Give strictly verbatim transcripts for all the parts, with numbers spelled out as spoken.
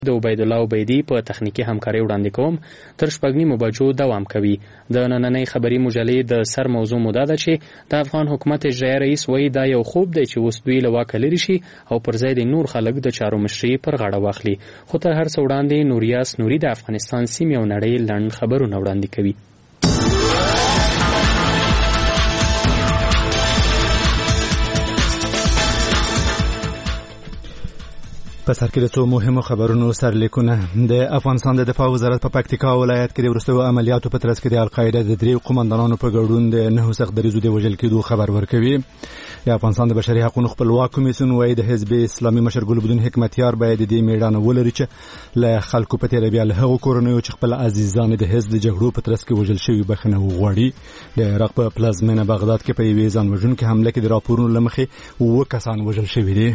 د عبید الله عبیدی په تخنیکی همکاري وړاندې کوم تر شپږ نیمو بجو دوام کوي. د نننۍ خبري مجلې د سر موضوع موده ده چې د افغان حکومت اجرایي رئیس وایي دا یو خوب دی چې اوس دوی له واکه لرې شي او پر ځای د نور خلک د چارو مشري پر غاړه واخلي. خو تر هر څه وړاندې نوریاس نوري د افغانستان سیمې او نړۍ لنډ خبرونه وړاندې کوي. په سر کې د څو مهمو خبرونو سرلیکونه. د افغانستان د دفاع وزارت په پکتیکا ولایت کې د وروستیو عملیاتو په ترڅ کې د القاعده د درې قومندانانو په ګډون د نهو سخت دریزو د وژل کېدو خبر ورکوي. د افغانستان د بشري حقوقو خپلواک کمیسیون وایي د حزب اسلامي مشر ګلبدین حکمتیار باید د دې میړانه ولري چې له خلکو په تېره بیا له هغو کورنیو چې خپل عزیزان د حزب د جګړو په ترڅ کې وژل شوي بخښنه وغواړي. د عراق په پلازمینه بغداد کې په یوې ځان وژونکې حمله کې د راپورونو له مخې اووه کسان وژل شوي دي.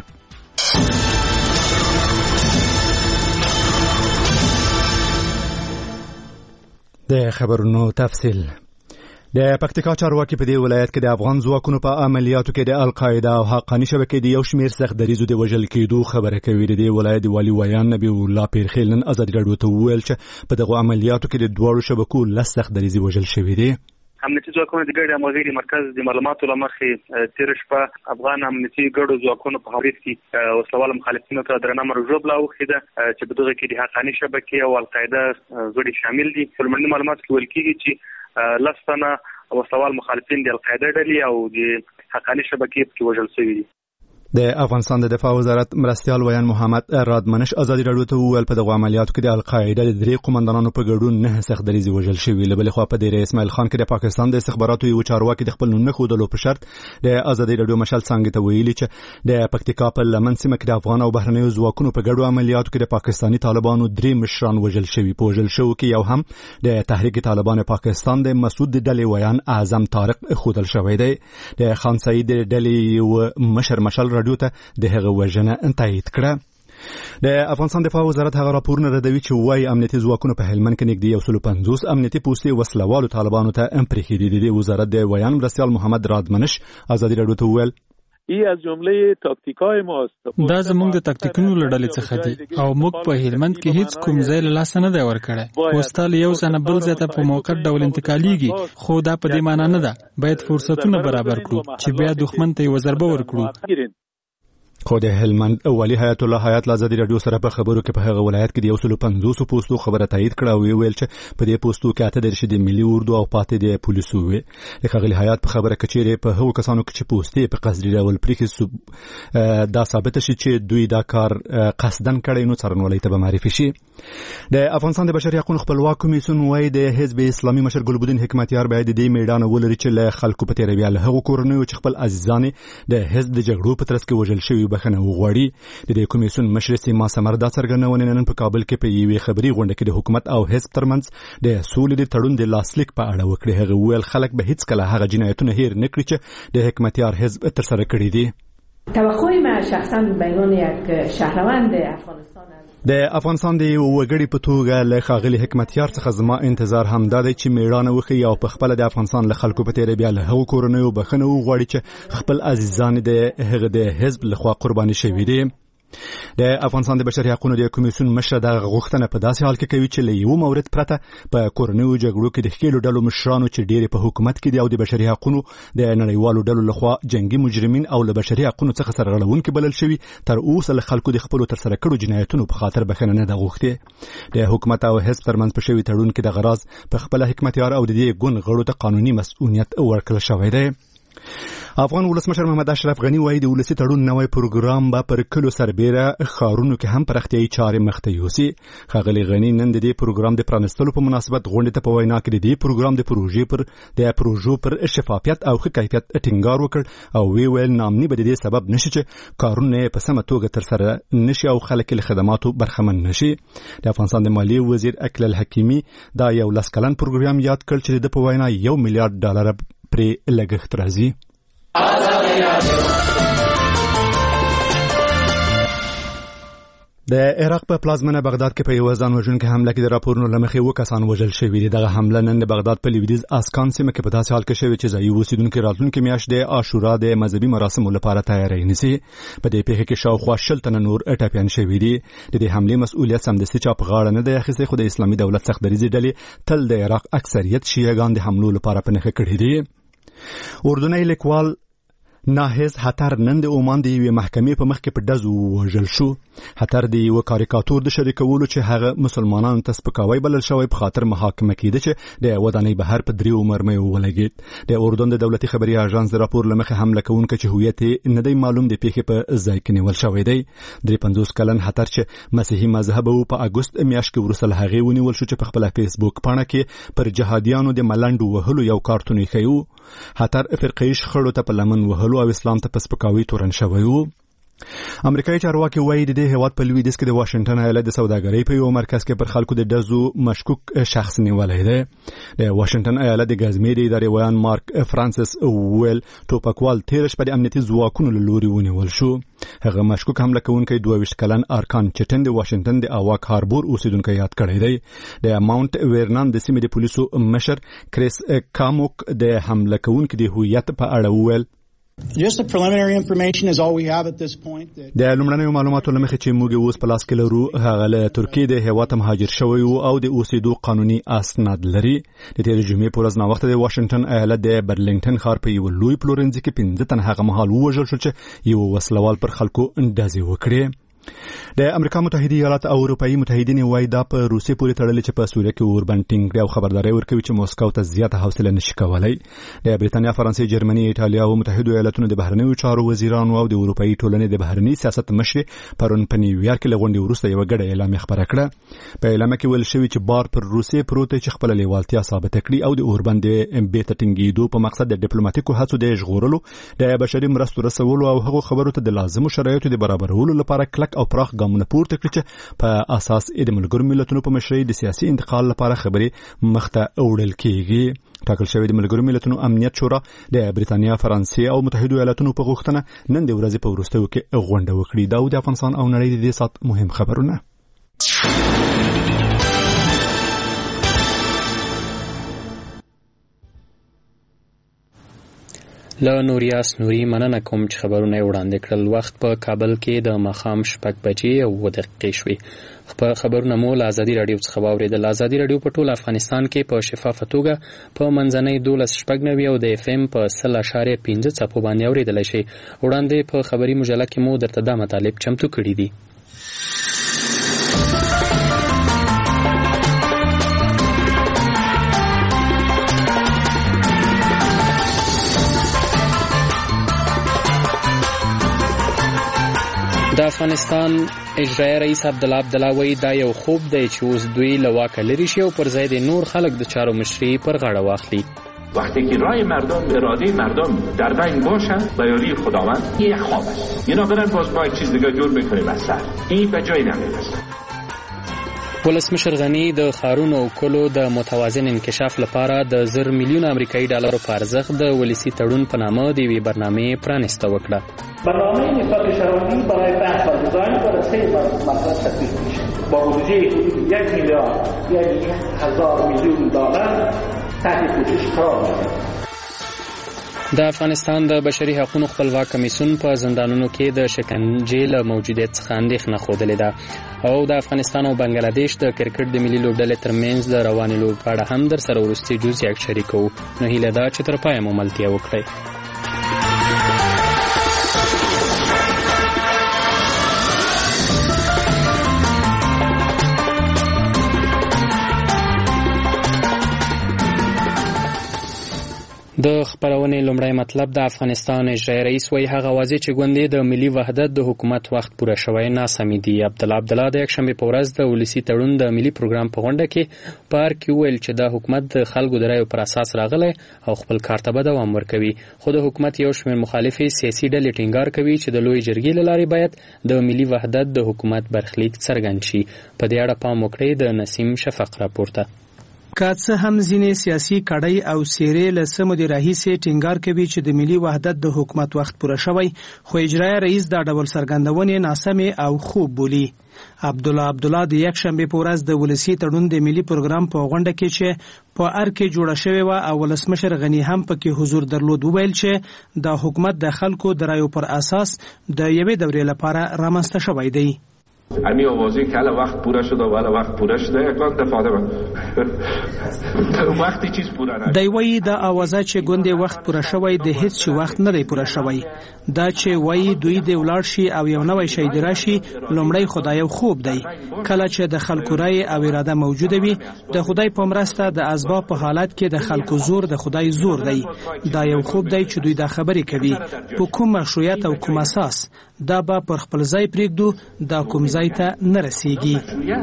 د خبرونو تفصیل. د پکتیکا چارواکي په دې ولایت کې د افغان ځواکونو په عملیاتو کې د القاعده او حقاني شبکې د یو شمېر سخت دریزو د وژل کېدو خبره کوي. د دې ولایت د والي ویان نبی الله پیرخیل نن ازادي راډیو ته وویل چې په دغو عملیاتو کې د دواړو شبکو لس سخت دریزې وژل شوي دي. امنیتي ځواکونو د ګډ همغږي مرکز د معلوماتو له مخې تیر شپه افغان امنیتي ګډو ځواکونو په حوادث کې وسلوال مخالفینو ته درنه مرجوبله وخیده چې په دغه کې د حقاني شبکې او القاعده غړي شامل دي. په لومړني معلوماتو کې ویل کېږي چې لس تنه وسلوال مخالفین د القاعده ډلې او د حقاني شبکې په وژل شوي دي. د افغانستان د دفاع وزارت مرستیال ویان محمد رادمنش ازادي راډیو ته وویل په دغه عملیاتو کې د القاعده د درې قومندانانو په ګډون نه سخت دریزې وژل شوي. له بلې خوا په دیر اسماعیل خان کې د پاکستان د استخباراتو یو چارواکي د خپل نوم نه ښودلو په شرط د ازادي راډیو مشال څانګې ته ویلي چې د پکتیکا په لمن سیمه کې د افغان او بهرنیو ځواکونو په ګډو عملیاتو کې د پاکستاني طالبانو درې مشران وژل شوي. په وژل شوو کې یو هم د تحریک طالبان پاکستان د مسعود د ډلې ویان اعظم طارق ښودل شوی دی. د خان سعید د ډلې یو مشر مشال راډیو ته د وژنه تایید کړه. د افغانستان دفاع وزارت هغه راپورونه ردوي چې وایي امنیتي ځواکونو په هلمند کې نږدې یو سل پنځوس امنیتي پوستې وسلوالو طالبانو ته پرېښودي دي. د وزارت د ویان مرستیال محمد رادمنش ازادي راډیو ته وویل ای از جمله تاکتیکای ماست. دا زموږ د تاکتیکونو له ډلې څخه دي او موږ په هلمند کې هیڅ کوم ځای له لاسه نه دی ورکړی. پوسټال یو ځنه بل ځای ته په موقت ډول انتقالیږي، خو دا په دې معنی نه ده. باید فرصتونه برابر کړو چې بیا دښمن ته یې وضربه ورکړو. خو د هلمند والي حیات الله حیات ازادي راډیو سره په خبرو کې په هغه ولایت کې د یو سل پنځوس پوسټو خبره تایید کړه او ویل چې په دې پوسټو کې اته درشي د ملي اردو او پاتې د پولیسو وي. د خغلی حیات په خبره کې چې په هغو کسانو کې چې پوسټې په قصدي ډول پرېښي دا ثابت شي چې دوی دا کار قصدن کړی نو څارنوالۍ ته به معرفي شي. د افغانستان د بشري حقوقو خپلواک کمیسیون وایي د حزب اسلامي مشر ګلبدین حکمتیار باید د دې میدان ولري چې له خلکو په تېره بیا له هغو کورنیو چې خپل عزیزان د حزب د جګړو په ترڅ کې وژل شوي بخښنه وغواړي. د دې کمیسیون مشر سیما سمر دا څرګندونه نن په کابل کې په یوې خبري غونډه کې د حکومت او حزب ترمنځ د سولې د تړون د لاسلیک په اړه وکړه. هغه ویل خلک به هیڅ کله هغه جنایتونه هیر نه کړي چې د حکمتیار حزب ترسره کړي دي. توقع ما شخصا به عنوان یک شهروند افغانستان د افغانستان د وګړي په توګه له ښاغلي حکمتیار څخه زما انتظار همدا دی چې میړانه وکړي او په خپله د افغانستان له خلکو په تېره بیا له هغو کورنیو بخښنه وغواړي چې خپل عزیزان د هغه د حزب لخوا قرباني شوي دي. د افغانستان د بشري حقوقو د کمیسیون مشر د غوښتنه په داسې حال کې کوي چې له یو مورد پرته په کورنیو جګړو کې د ښکېلو ډلو مشرانو چې ډېرې په حکومت کې دي او د بشري حقوقو د نړیوالو ډلو لخوا جنگي مجرمین او له بشري حقوقو څخه سرغړونکي بلل شوي تر اوسه له خلکو د خپلو ترسره کړو جنایتونو په خاطر بخښنه نه ده غوښتې. د حکومت او حزب ترمنځ په شوي تړون کې دغه راز په خپله حکمتیار او د دې ګوند غړو ته قانوني مسؤلیت ورکړل شوی دی. افغان ولسمشر محمد اشرف غنی وایي د ولسي تړون نوی پروګرام به پر کلو سربیره ښارونو کې هم پراختیایي چارې مخته یوسي. ښاغلي غني نن د دې پروګرام د پرانستلو په مناسبت غونډې ته په وینا کې د دې پروګرام د پروژې پر د پروژو پر شفافیت او ښه کیفیت ټینګار وکړ او وی ویل نامني به د دې سبب نشي چې کارونه په سمه توګه ترسره نشي او خلک له خدماتو برخمن نشي. د افغانستان د مالیې وزیر اکلل حکیمي دا یو لس کلن پروګرام یاد کړ چې د په وینا یو میلیارډ ډالر پرې لګښت راځي. د عراق په پلازمنه بغداد کې په یو ځان وژونکي حمله کې د راپورونو لمخې و کسان وژل شوي دي. دغه حمله نن د بغداد په لویدیځ اسکان سیمه کې په داسې حال کې شوې چې ځایي اوسیدونکو راتلونکي میاشت د عاشورا د مذهبي مراسمو لپاره تیاری نیسي. په دې پیښه کې شاوخوا شل تنه نور ټپیان شوي دي. د دې حملې مسؤلیت سمدستي چا په غاړه نه دی اخیستی، خو د اسلامي دولت سختدریځي ډلې تل د عراق اکثریت شیعهګان د حملو لپاره په نښه کړي دي. اردني لیکوال ناهز حتر نن د عمان د یوې محکمې په مخ کې په ډز ووژل شو. حتر د یو کاریکاتور د شریکولو چې هغه مسلمانانو ته سپکاوی بلل شوی په خاطر محاکمه کېده چې د ودانۍ بهر په دریو مرمیو ولګېد. د اردن د دولتي خبري اژانس د راپور لمخې حمله کوونکي چې هویت یې نه دی معلوم د پیښې په ځای کې نیول شوی دی. درې پنځوس کلن حتر چې مسیحي مذهب وو په اګوست میاشت کې وروسته له هغې ونیول شو چې په خپل فیسبوک پاڼه کې پر جهادیانو د ملنډو وهلو یو کارتون یې ښیو. حتر فرقې شخړو ته په لمن وهلو او اسلام ته په سپکاوي تورن شوی وو. امریکایي چارواکي وایي د دې هیواد په لویدیځ کې د واشنگټن ایالت د سوداګرۍ په یو مرکز کې پر خلکو د ډزو مشکوک شخص نیولی دی. د واشنگټن ایالت د ګزمې د ادارې ویان مارک فرانسیس ویل ټوپکوال تیر شپه د امنیتي ځواکونو له لوري ونیول شو. هغه مشکوک حمله کوونکی دوه ویشت کلن ارکان چټن د واشنگټن د اواک هاربور اوسیدونکی یاد کړی دی. د ماونټ ورنان د سیمې د پولیسو مشر کریس کاموک د حمله کوونکي د هویت په اړه وویل Just the preliminary information is all we have at this point. د لومړنیو معلوماتو لمخې چې موږ اوس په لاس کې لرو هغه له ترکیې د هیواد مهاجر شوی او د اوسېدو قانوني اسناد لري. د تېرې جمعې په ورځ ناوخته د واشنگټن ایالت د برلینګټن ښار په یو لوی پلورنځي کې پنځه تنه هغه مهال ووژل شول چې یو وسلوال پر خلکو ډزې وکړې. د امریکا متحده ایالات او اروپאי متحدین وایي دا په روسیې پورې تړلې چې په سوریه کې اوربند ټینګ او خبرداري ورکوي چې موسکو ته زیاته حوصله نشي کولای. د بریتانیا، فرانسې، جرمني، ایټالیا او متحده ایالاتونو د بهرنیو چارو وزیرانو او د اروپאי ټولنې د بهرنی سیاست مشر پرون په نیویارک کې لغونډې وروسته یو غړ اعلان خبره کړه. په اعلان کې ویل شوی چې بار پر روسیې پروت چې خپل لیوالتیا ثابت کړي او د اوربند بیت ټینګېدو په مقصد د ډیپلوماټیکو هڅو د ژغورلو، د بشري مرستو رسولو او هغو خبرو ته د لازمو شرایطو د برابرولو لپاره کلک او پراخ ګامونه پورته کړي چې په اساس د ملګرو ملتونو په مشرۍ د سیاسي انتقال لپاره خبرې مخته وړل کیږي. ټاکل شوی د ملګرو ملتونو امنیت شورا د بریتانیا، فرانسې او متحده ایالاتونو په غوښتنه نن د ورځې په وروستیو کې غونډه وکړي. دا د افغانستان او نړۍ د دې سات مهم خبرونه. له نوریاس نوري مننه کوم چې خبرونه وړاندې کړل. وخت په کابل کې د ماښام شپږ بجې او دقیقې شوې. په خبرونه مو له ازادي راډیو څخه واورېدل. ازادي راډیو په ټول افغانستان کې په شفافه توګه په منځنۍ دولس شپږ نوي او د اف ام په سل اشاریه پنځه څپو باندې اورېدلی شئ. وړاندې په خبري مجله کې مو درته دا مطالب چمتو کړي دي. د افغانستان اجرایي رئیس عبدالله عبدالله وایي دا یو خوب دی چې اوس دوی له واکه لرې شي او پر ځای د نور خلک د چارو مشري پر غاړه واخلي. وقتی که رای مردم، اراده مردم در بین باشد و یاری خداوند یک خواب است. اینا برن باز ما یک چیز دیگه جور میکنیم از سر. این به جای نمیرسه. ولسمشر غنی د ښارونو او کلو د متوازن انکشاف لپاره د زر میلیون امریکایي ډالرو په ارزښت د ولسی تړون په نامه د یوې برنامې پرانسته وکړه. برنامه نسبت شهروندی برای بحث و دیزاین و رسیدگی به مقصد تطبیق میشه. با بودجه یک میلیارد یعنی هزار میلیون دلار تحت پوشش قرار میگیره. د افغانستان د بشري حقوقو خپلواک کمیسیون په زندانونو کې د شکنجې له موجودیت څخه اندېښنه ښودلې ده او د افغانستان او بنگلاديش د کرکټ د ملي لوبډلې ترمنځ د روانې لوبې په اړه هم در سره وروستي جزئیات شریکو. نو هیله ده چې تر پایه مو ملتیا وکړئ. د خبرونې لومړی مطلب د افغانستان اجرایي رئیس وایي هغه واضح چې ګوندې د ملي وحدت د حکومت وخت پوره شوی ناسمې دي. عبدالله عبدالله د یکشنبې په ورځ د ولسي تړون د ملي پروګرام په غونډه کې په هر کې وویل چې دا حکومت د خلکو د رایو پر اساس راغلی او خپل کار ته به دوام ورکوي. خو د حکومت یو شمېر مخالفې سیاسي ډلې ټینګار کوي چې د لوی جرګې له لارې باید د ملي وحدت د حکومت برخلیک څرګند شي. په دې اړه پام وکړئ د نسیم شفق راپورته. که څه هم ځینې سیاسي کړۍ او څیرې له څه مودې راهیسې ټینګار کوي چې د ملي وحدت د حکومت وخت پوره شوی، خو اجرایه رئیس دا ډول څرګندونې ناسمې او خوب بولي. عبدالله عبدالله د یک شنبې په ورځ د ولسی تړون د ملي پروګرام په غونډه کې چې په ار کې جوړه شوې وه او ولسمشر غني هم پکې حضور درلود وویل چې د حکومت د خلکو د رایو پر اساس د یوې دورې لپاره رامنځته شوی دی. امی آوازی که الان وقت پوره شده و الان وقت پوره شده اقلال دفاده من وقتی چیز پوره نشد دی وی دا آوازه چې ګوندې وخت پوره شوی د هیڅ چې وخت نه دی پوره شوی. دا چې وی دوی د ولاړ شي او یو نوی شی دی راشي، لومړی خدای یو خوب دی. کله چې د خلکو رای او اراده موجوده وي، د خدای په مرسته د اسباب په حالت کې د خلکو زور د خدای زور دی. دا یو خوب دی چې دوی دا خبرې کوي. په کوم مشروعیت او کوم اساس دا به پر خپل ځای پرېږدو، دا کوم ځای ته نه رسیږي.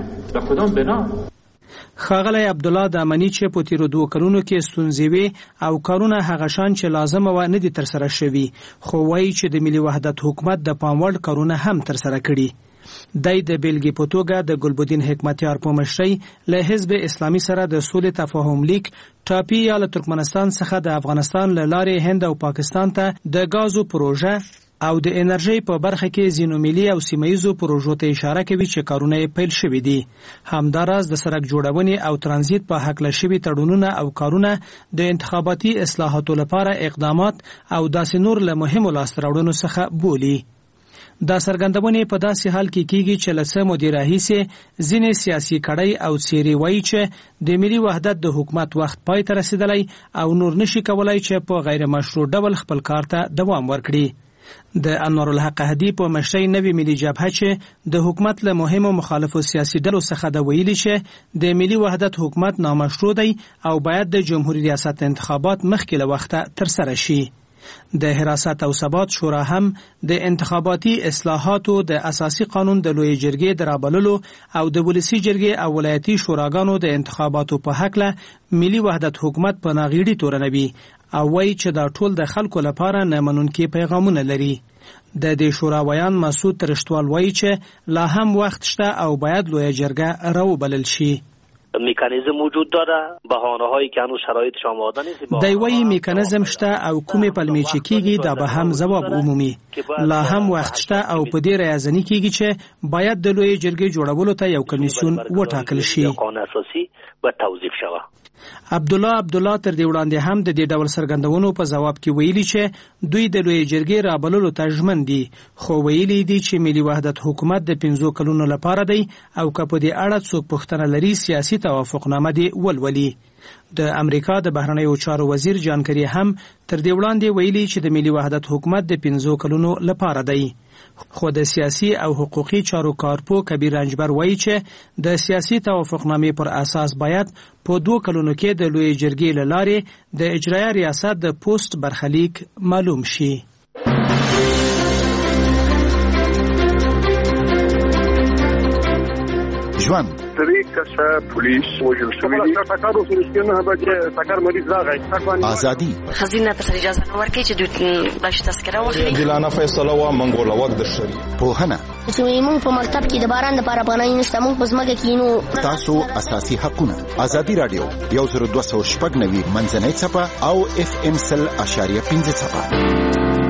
ښاغلی عبدالله د امني چې په تیرو دوو کلونو کې ستونزې وې او کارونه هغه شان چې لازمه وه نه دي ترسره شوي، خو وایي چې د ملي وحدت حکومت د پام وړ کارونه هم ترسره کړي. دی د بیلګې په توګه د ګلبدین حکمتیار په مشرۍ له حزب اسلامي سره د سولې تفاهم لیک ټاپي یا له ترکمنستان څخه د افغانستان له لارې هند او پاکستان ته د غازو پروژه او د انرژي په برخه کې ځینو ملي او سیمه‌ییزو پروژو ته اشاره کوي چې کارونه یې پیل شوي دي. همداراز د سړک جوړونې او ترانزیت په هکله شوي تړونونه او کارونه د انتخاباتي اصلاحاتو لپاره اقدامات او داسې نور له مهمو لاسته راوړنو څخه بولي. دا څرګندونې په داسې حال کې کیږي چې له څه مودې راهیسې ځینې سیاسي کړۍ او څیرې وایي چې د ملي وحدت د حکومت وخت پای ته رسیدلی او نور نشي کولای چې په غیر مشروع ډول خپل کار ته دوام ورکړي. د انور الحق هدی په مشرۍ نوې ملي جبهه چې د حکومت له مهمو مخالفو سیاسي ډلو څخه د ویلي چې د ملي وحدت حکومت نامشروع دی او باید د جمهوریت ریاست انتخابات مخکې له وخته ترسره شي. د حراست او ثبات شورا هم د انتخاباتي اصلاحاتو د اساسي قانون د لوی جرګې د رابللو او د ولسی جرګې او ولایتي شوراګانو د انتخاباتو په هکله ملي وحدت حکومت په ناغېړي تورنوي او وایي چې دا ټول د خلکو لپاره نه منونکي پیغامونه لري. د دې شوراویان مسعود ترشتوال وایي چې لا هم وخت شته او باید لوی جرګه راوبلل شي. میکانیزم وجود داره، بهانه هایی که هنوز شرایطش آماده نیست. دی وایي میکانیزم شته او کومې پلمې چې کیږي دا به هم ځواب عمومي. لا هم وخت شته او په دې رایزنی کیږي چې باید د لوی جرګې جوړولو ته یو کمیسیون وټاکل شي. قانون اساسي به توظیف شوه. عبدالله عبدالله تر دې وړاندې هم د دې ډول څرګندونو په ځواب کې ویلي چې دوی د لوی جرګې رابللو ته ژمن دي، خو ویلي دي چې ملي وحدت حکومت د پنځو کلونو لپاره دی او که په دې اړه څوک پوښتنه لري سیاسي توافقنامه دې ولولي. د امریکا د بهرنیو چارو وزیر جان کری هم تر دې وړاندې ویلي چې د ملي وحدت حکومت د پنځو کلونو لپاره دی. خو د سیاسي او حقوقي چارو کارپو کبیر رنجبر وایي چې د سیاسي توافقنامې پر اساس باید په دوه کلونو کې د لوی جرګې له لارې د اجرایه ریاست د پوسټ برخلیک معلوم شي. ژوند درې کسه پولیس وژل شوي دي. سکر اوس رښتینه به چې سکر مریض راغی. ازادي خزینه ته اجازه نه ورکړي چې دوی باندې تذکره واخلي. ګلانه فیصله وا منګوله وخت د شری پوهنه چې موږ په مکتب کې د باران لپاره پناه نشته، موږ په ځمکه کې نو تاسو اساسي حقونه. ازادي رادیو یو زر دوه سوه شپږ نوي منځنۍ څپه او اف ام سل اشاریه پنځه څپه.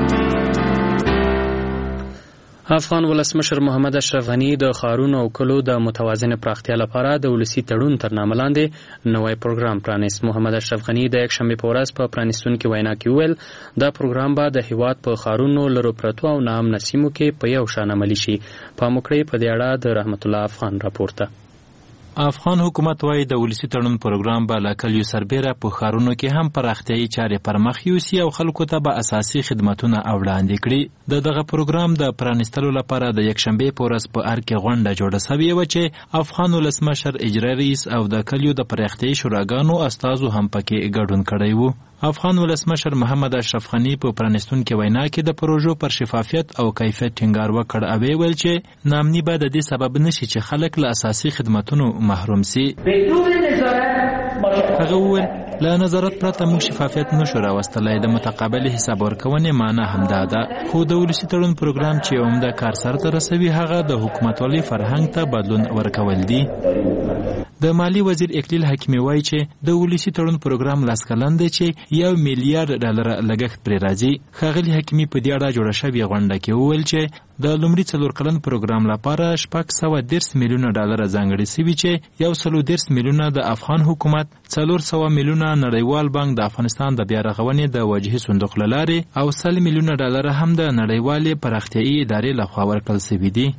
افغان ولسمشر محمد اشرف غنی د ښارونو او کلو د متوازن پراختیا لپاره د ولسی تړون تر نامه لاندې نوی پروګرام پرانیست. محمد اشرف غنی د یکشنبې په ورځ په پرانیستونکې وینا کې وویل دا پروګرام به د هیواد په ښارونو، لرو پرتو او ناامنه سیمو کې په یو شان عملي شي. پام وکړئ په دې اړه د رحمت الله افغان راپورته. افغان حکومت وايي د ولسی تړون پروګرام به له کلیو سربیره په ښارونو کې هم پراختیایي چارې پر مخ یوسي او خلکو ته به اساسي خدمتونه وړاندې کړي. د دغه پروګرام د پرانیستلو لپاره د یکشنبې په ورځ په ار کې غونډه جوړه سوې وه چې افغان ولسمشر اجرایي رئیس او د کلیو د پراختیایي شوراګانو استازو هم پکې ګډون کړی و. افغان ولسمشر محمد اشرف غنی په پرانیستونکې وینا کې د پروژو پر شفافیت او کیفیت ټینګار وکړ او ویل چې ناامني به د دې سبب نشي چې خلک له اساسي خدماتونو محروم سي. هغه وویل له نظارت پرته موږ شفافیت نشو راوستلی. د متقابل حساب ورکونې معنا همدا ده. خو د ولسي تړون پروګرام چې عمده کار سرته رسوي هغه د حکومتولۍ فرهنګ ته بدلون ورکول دي. د مالی وزیر اکلیل حکیمي وایي چې د ولسي تړون پروګرام لاس کلن دی چې یو میلیارډ ډالر لګښت پرې راځي. ښاغلي حکیمي په دې اړه جوړه شوې غونډه کې وویل چې د لومړي څلور کلن پروګرام لپاره شپږ سوه دېرش میلیونه ډالر ځانګړي سوي چې یو سلو دېرش میلیونه د افغان حکومت، څلور سوه میلیونه نړیوال بانک د افغانستان د بیا رغونې د وجهي صندوق له لارې او سل میلیونه ډالر هم د نړیوالې پراختیایي ادارې لخوا ورکړل سوي دي.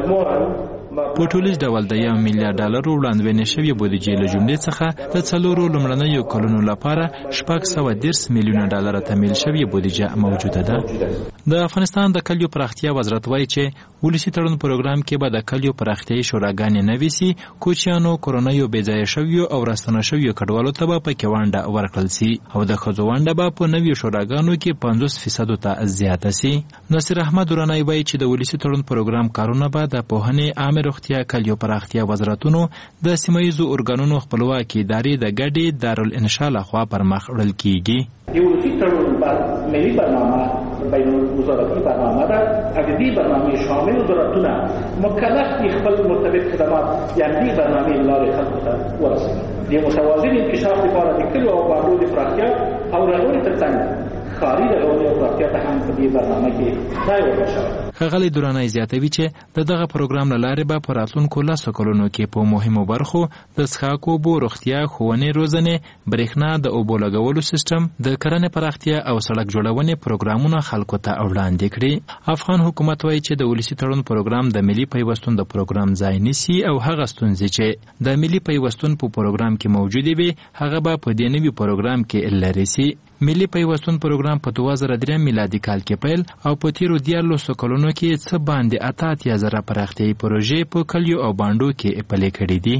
په ټولیز ډول د یو میلیارډ ډالرو وړاندوینې شوې بودیجې له جملې څخه د څلورو لومړنیو کلونو لپاره شپږ سوه دېرش میلیونه ډالر تمویل شوې بودیجه موجوده ده. د افغانستان د کلیو پراختیا وزارت وایي چې ولسي تړون پروګرام کې به د کلیو پراختیایي شوراګانې نوې سي. کوچیانو، کورنیو بېځایه شویو او راستنه شویو کډوالو ته به پکې ونډه ورکړل سي او د ښځو ونډه به په نویو شوراګانو کې پنځوس فیصدو ته زیاته سي. نصیر احمد درانی وایي چې د ولسي تړون پروګرام کارونه به د پوهنې، عامه روغتیا، کلیو پراختیا وزارتونو، د سیمه ییزو ارګانونو خپلواکي ادارې د ګډې دارالانشا لخوا پر مخ وړل کیږي. ولسي تړون ملي برنامه بین الوزارتي برنامه ده. اگه دی برنامه شامل وزارتونه مکلف دي خپل مرتبط خدمات یعنی دی برنامه لارې خلکو ته ورسوي. د متوازن انکشاف لپاره د کلیو او بانډو د پراختیا او رغونې ترڅنګ ښاري رغونې او پراختیا ته هم په دې برنامه کې ځای ورکړل شوی. ښاغلی درانی زیاتوي چې د دغه پروګرام له لارې به په راتلونکو لسو کلونو کې په مهمو برخو د څښاک اوبو، روغتیا، ښوونې، روزنې، برېښنا، د اوبو لګولو سیستم، د کرنې پراختیا او سړک جوړونې پروګرامونه خلکو ته وړاندې کړي. افغان حکومت وایي چې د ولسي تړون پروګرام د ملي پیوستون د پروګرام ځای نیسي او هغه ستونزې چې د ملي پیوستون په پروګرام کې موجودې وي هغه به په دې نوي پروګرام کې لرې سي. ملي پیوستون پروګرام په دوه زره درې میلادي کال کې پیل او په تیرو دیارلسو کلونو کې څه باندې اته اتیا زره پراختیایي پروژې په کلیو او بانډو کې پلي کړي دي.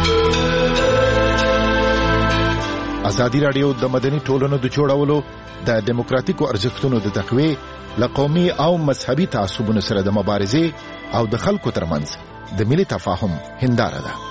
ازادي راډیو د مدني ټولنو د جوړولو، د دیموکراتیکو ارزښتونو د تقویې، له قومي او مذهبي تعصبونو سره د مبارزې او د خلکو ترمنځ د ملي تفاهم هنداره ده.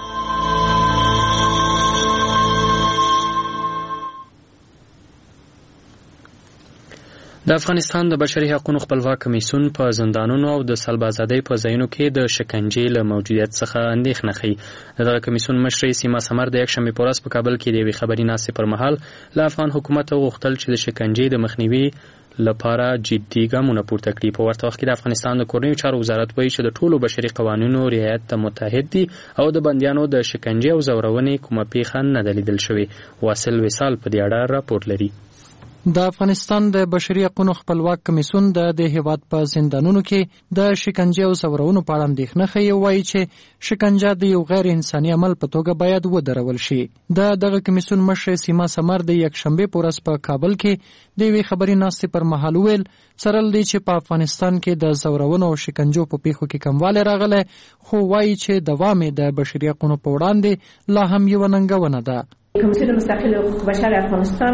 د افغانستان د بشري حقوقو خپلواک کمیسیون په زندانونو او د سلب ازادۍ په ځایونو کې د شکنجې له موجودیت څخه اندېښنه ښیي. دغه کمیسیون مشرې سیما سمر د یکشنبې په ورځ په کابل کې د یوې خبري ناستې پر مهال له افغان حکومت وغوښتل چې د شکنجې د مخنیوي لپاره جدي ګامونه پورته کړي. په ورته وخت کې د افغانستان د کورنیو چارو وزارت وایي چې د ټولو بشري قوانینو رعایت ته متحد دي او د بندیانو د شکنجې او ځورونې کومه پیښه نه ده لیدل شوې. واصل وصال په دې اړه راپور لري. د افغانستان د بشري حقوقو خپلواک کمیسیون د د هیواد په زندانونو کې د شکنجې او ځورونو په اړه اندېښنه ښیي او وایي چې شکنجه د یو غیر انساني عمل په توګه باید ودرول شي. د دغه کمیسیون مشر سیما سمر د یکشنبې په ورځ په کابل کې د یوې خبري ناستې پر مهال وویل سره له دې چې په افغانستان کې د ځورونو او شکنجو په پیښو کې کموالی راغلی، خو وایي چې دوام یې د بشري حقوقو په وړاندې لا هم یوه ننګونه ده. کمیسیون مستقل حقوق بشر افغانستان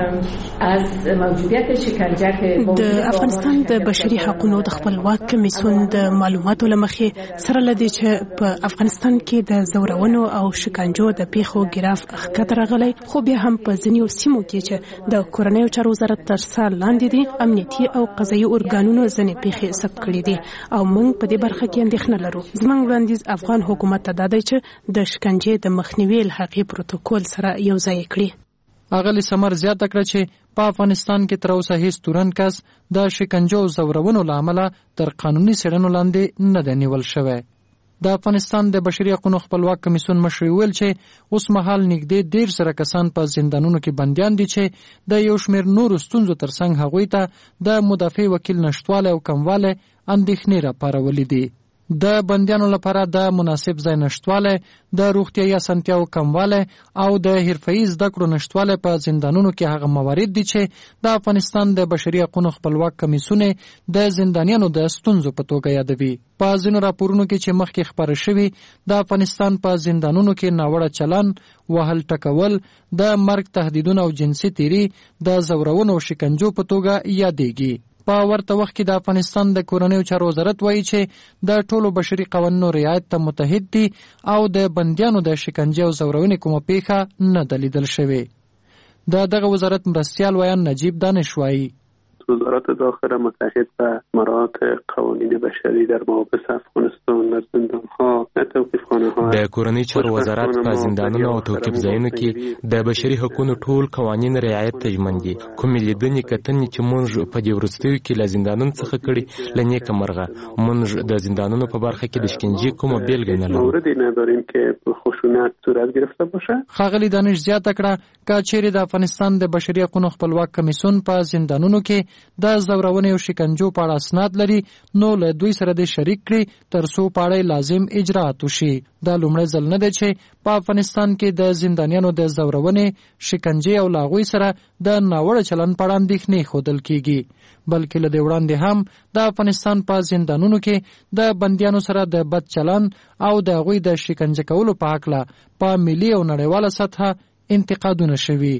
از موجودیت شکنجه که د افغانستان د بشري حقوقو د خپلواک کمیسیون د معلوماتو لمخې سره لدی چې په افغانستان کې د زورونو او شکنجو د پیښو ګراف ښکته راغلی، خو بیا هم په ځینو سیمو کې چې د کورنیو چارو وزارت تر څار لاندې دي امنیتي او قضایي ارګانونو ځینې پیښې ثبت کړي دي او موږ په دې برخه کې اندېښنه لرو. زموږ وړاندیز افغان حکومت ته دا دی چې د شکنجې د مخنیوي الحاقي پروتوکول سره یو ځای کړي. اغلی سمر زیاته کړه چې په افغانستان کې تر اوسه هیڅ تورن کس د شکنجو او ځورونو له امله تر قانوني څېړنو لاندې نه دی نیول شوی. د افغانستان د بشري حقوقو خپلواک کمیسیون مشر ویل چې اوس مهال نږدې ډېر زره کسان په زندانونو کې بندیان دي چې د یو شمېر نورو ستونزو ترڅنګ هغوی ته د مدافع وکیل نشتوالی او کموالی اندېښنې راپارولې دي. د بندیانو لپاره د مناسب ځای نشتوالی، د روغتیایي اسانتیاو کموالی او د حرفه‌ایي زده کړو نشتوالی په زندانونو کې هغه موارد دي چې د افغانستان د بشري حقوقو خپلواک کمیسیون د زندانیانو د ستونزو په توګه یادوي. په ځینو راپورونو کې چې مخکې خپاره شوي د افغانستان په زندانونو کې ناوړه چلن، وهل ټکول، د مرګ تهدیدونه او جنسي تیري د ځورونو او شکنجو په توګه یادېږي. په ورته وخت کې د افغانستان د کورنیو چارو وزارت وایي چې د ټولو بشري قوانینو رعایت ته متحد دي او د بندیانو د شکنجې او ځورونې کومه پیښه نه ده لیدل شوې. د دغه وزارت مرستیال ویان نجیب دانش وایي وزارت داخله متحد به مراعات قوانین بشری در محابس افغانستان در زندان‌ها نه توقیفخانه‌ها د کورنۍ چارو وزارت په زندانونو او توقیف ځایونو کې د بشري حقوقو ټول قوانین رعایت ته ژمن دي. کومې لیدنې کتنې چې موږ په دې وروستیو کې له زندانونو څخه کړي له نیکه مرغه موږ د زندانونو په برخه کې د شکنجې کومه بیلګه نه لرو. موردی نداریم که خشونت صورت گرفته باشه. ښاغلي دانش زیاته کړه که چیرې د افغانستان د بشري حقوقو خپلواک کمیسیون په زندانونو کې د زورونې او شکنجو په اړه اسناد لري نو له دوی سره د شریک کړي ترڅو په اړه لازم اجراات وشي. دا لومړی ځل نه دی چې په افغانستان کې د زندانیانو د زورونې شکنجې او لاغوي سره د ناوړه چلند په اړه اندېښنې ښودل کیږي بلکې له دې وړاندې هم د افغانستان په زندانونو کې د بندیانو سره د بد چلند او د هغوی د شکنجه کولو په هکله په ملي او نړیواله سطحه انتقادونه شوي.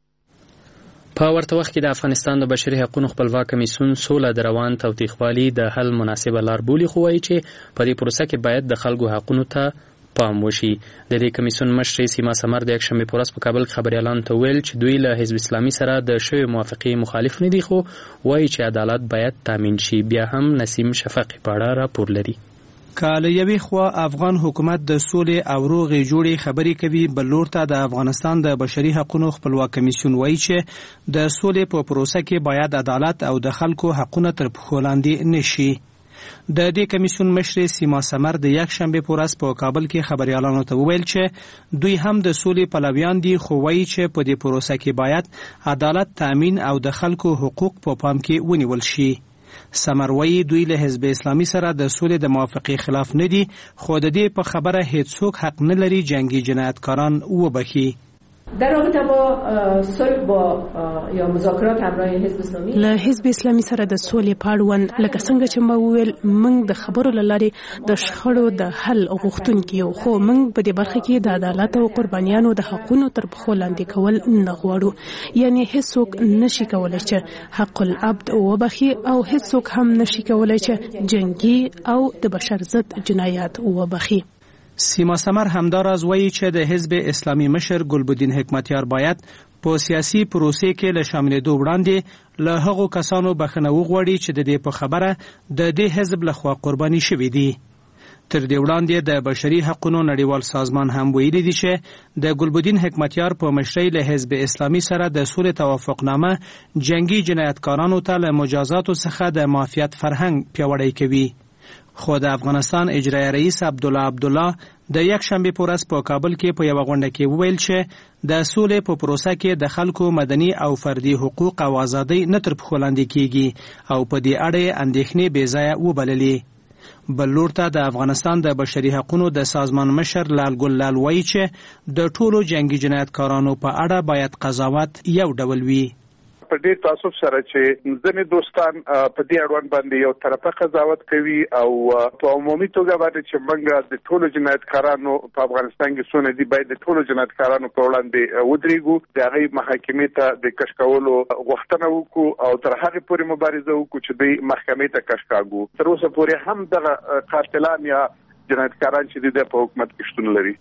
په ورته وخت کې د افغانستان د بشري حقوقو خپلواک کمیسیون سوله د روان توطیقوالي د حل مناسبه لار بولي خو وایي چې په دې پروسه کې باید د خلکو حقوقو ته پام وشي. د دې کمیسیون مشر سیما سمر د یکشنبې په ورځ په کابل کې خبريالانو ته ویل چې دوی له حزب اسلامي سره د شوې موافقې مخالف نه دي خو وایي چې عدالت باید تامین شي. بیا هم نسیم شفقي په اړه راپور لري. کله یوې خوا افغان حکومت د سولې او روغې جوړې خبرې کوي بل لور ته د افغانستان د بشري حقوقو خپلواک کمیسیون وایي چې د سولې په پروسه کې باید عدالت او د خلکو حقونه تر پښو لاندې نشي. د دې کمیسیون مشر سیما سمر د یکشنبې په ورځ په کابل کې خبريالانو ته وویل چې دوی هم د سولې پلویان دي خو وایي چې په دې پروسه کې باید عدالت تامین او د خلکو حقوق په پام کې ونیول شي. سمروي دوی له حزب اسلامي سره د سولې د موافقې خلاف نه دي خو د دې په خبره هیڅوک حق نه لري جنگي جنایتکاران وبخي. در رابطه با صلح با یا مذاکرات همراه حزب اسلامی له حزب اسلامي سره د سولې پاړون لکه څنګه چې ما وویل موږ د خبرو لاري د شخړو د حل غوښتونکو یو خو موږ په دې برخه کې د عدالت او قربانیانو د حقونو تر پښو لاندې کول نه غواړو. یعنی هیڅوک نشي کولای چې حق العبد وبخي او هیڅوک هم نشي کولای چې جنگي او د بشر ضد جنایات وبخي. سیما سمر همداراز وایي چې د حزب اسلامي مشر ګلبدین حکمتیار باید په سیاسي پروسې کې له شاملېدو وړاندې له هغو کسانو بخښنه وغواړي چې د دې په خبره د دې حزب لخوا قرباني شوي دي. تر دې وړاندې د بشري حقوقو نړیوال سازمان هم ویلي دي چې د ګلبدین حکمتیار په مشرۍ له حزب اسلامي سره د سولې توافقنامه جنگي جنایتکارانو ته له مجازاتو څخه د معافیت فرهنګ پیاوړی کوي. خو د افغانستان اجرایي رئیس عبدالله عبدالله د یکشنبې په ورځ په کابل کې په یوه غونډه کې وویل چې د سولې په پروسه کې د خلکو مدني او فردي حقوق او ازادۍ نه تر پښو لاندې کیږي او په دې اړه یې اندېښنې بې ځایه وبللې. بل لور ته د افغانستان د بشري حقوقو د سازمان مشر لال ګل لال وایي چې د ټولو جنگي جنایتکارانو په اړه باید قضاوت یو ډول وي. په دې تاسو سره چې ځینې دوستان په دې اړوند باندې یو طرفه قضاوت کوي او په عمومي توګه باندې چې موږ د ټولو جنایتکارانو په افغانستان کې څونه دي باید د ټولو جنایتکارانو په وړاندې ودرېږو د هغې محاکمې ته د کش کولو غوښتنه وکړو او تر هغې پورې مبارزه وکړو چې دوی محکمې ته کش کاږو. تر اوسه پورې هم دغه قاتلان یا جنایتکاران چې د په حکومت کې شتون لري.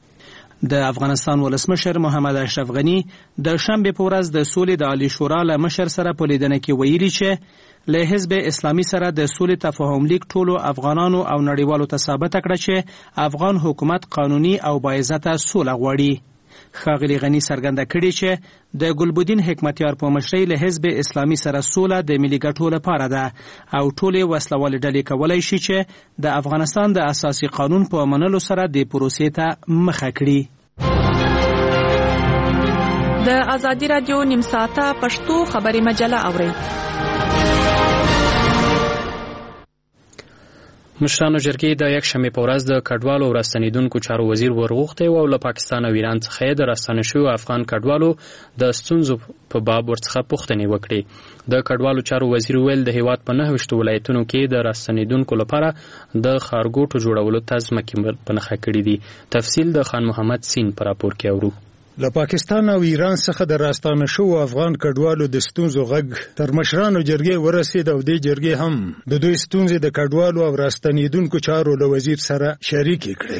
د افغانستان ولسمشر محمد اشرف غنی د شنبه په ورځ د سولې د عالی شورا له مشر سره په لیدنه کې ویلي چې له حزب اسلامي سره د سولې تفاهم لیک ټولو افغانانو او نړیوالو ته ثابت کړ چې افغان حکومت قانوني او باعزته سوله غواړي. ښاغلي غنی څرګنده کړې چې د ګلبدین حکمتیار په مشرۍ له حزب اسلامي سره سوله د ملي ګټو لپاره ده او ټولې وسلوالې ډلې کولی شي چې د افغانستان د اساسي قانون په منلو سره د پروسې ته مخه کړي. د ازادي رادیو نیم ساعته پښتو خبري مجله اورئ. مشرانو جرګې د یکشنبې په ورځ د کډوالو او راستنېدونکو چارو وزیر ورغوښتی و او له پاکستان او ایران څخه یې د راستنه شویو افغان کډوالو د ستونزو په باب ورڅخه پوښتنې وکړې. د کډوالو چارو وزیر ویل د هیواد په نهه ویشتو ولایتونو کې د راستنېدونکو لپاره د ښارګوټو جوړولو ته ځمکې په نښه کړي دي. تفصیل د خان محمد سین په راپور کې اورو. له پاکستان او ایران څخه د راستانه شوو افغان کډوالو د ستونزو غږ تر مشرانو جرګې ورسید او دې جرګې هم د دوی ستونزې د کډوالو او راستنېدونکو چارو له وزیر سره شریکې کړې.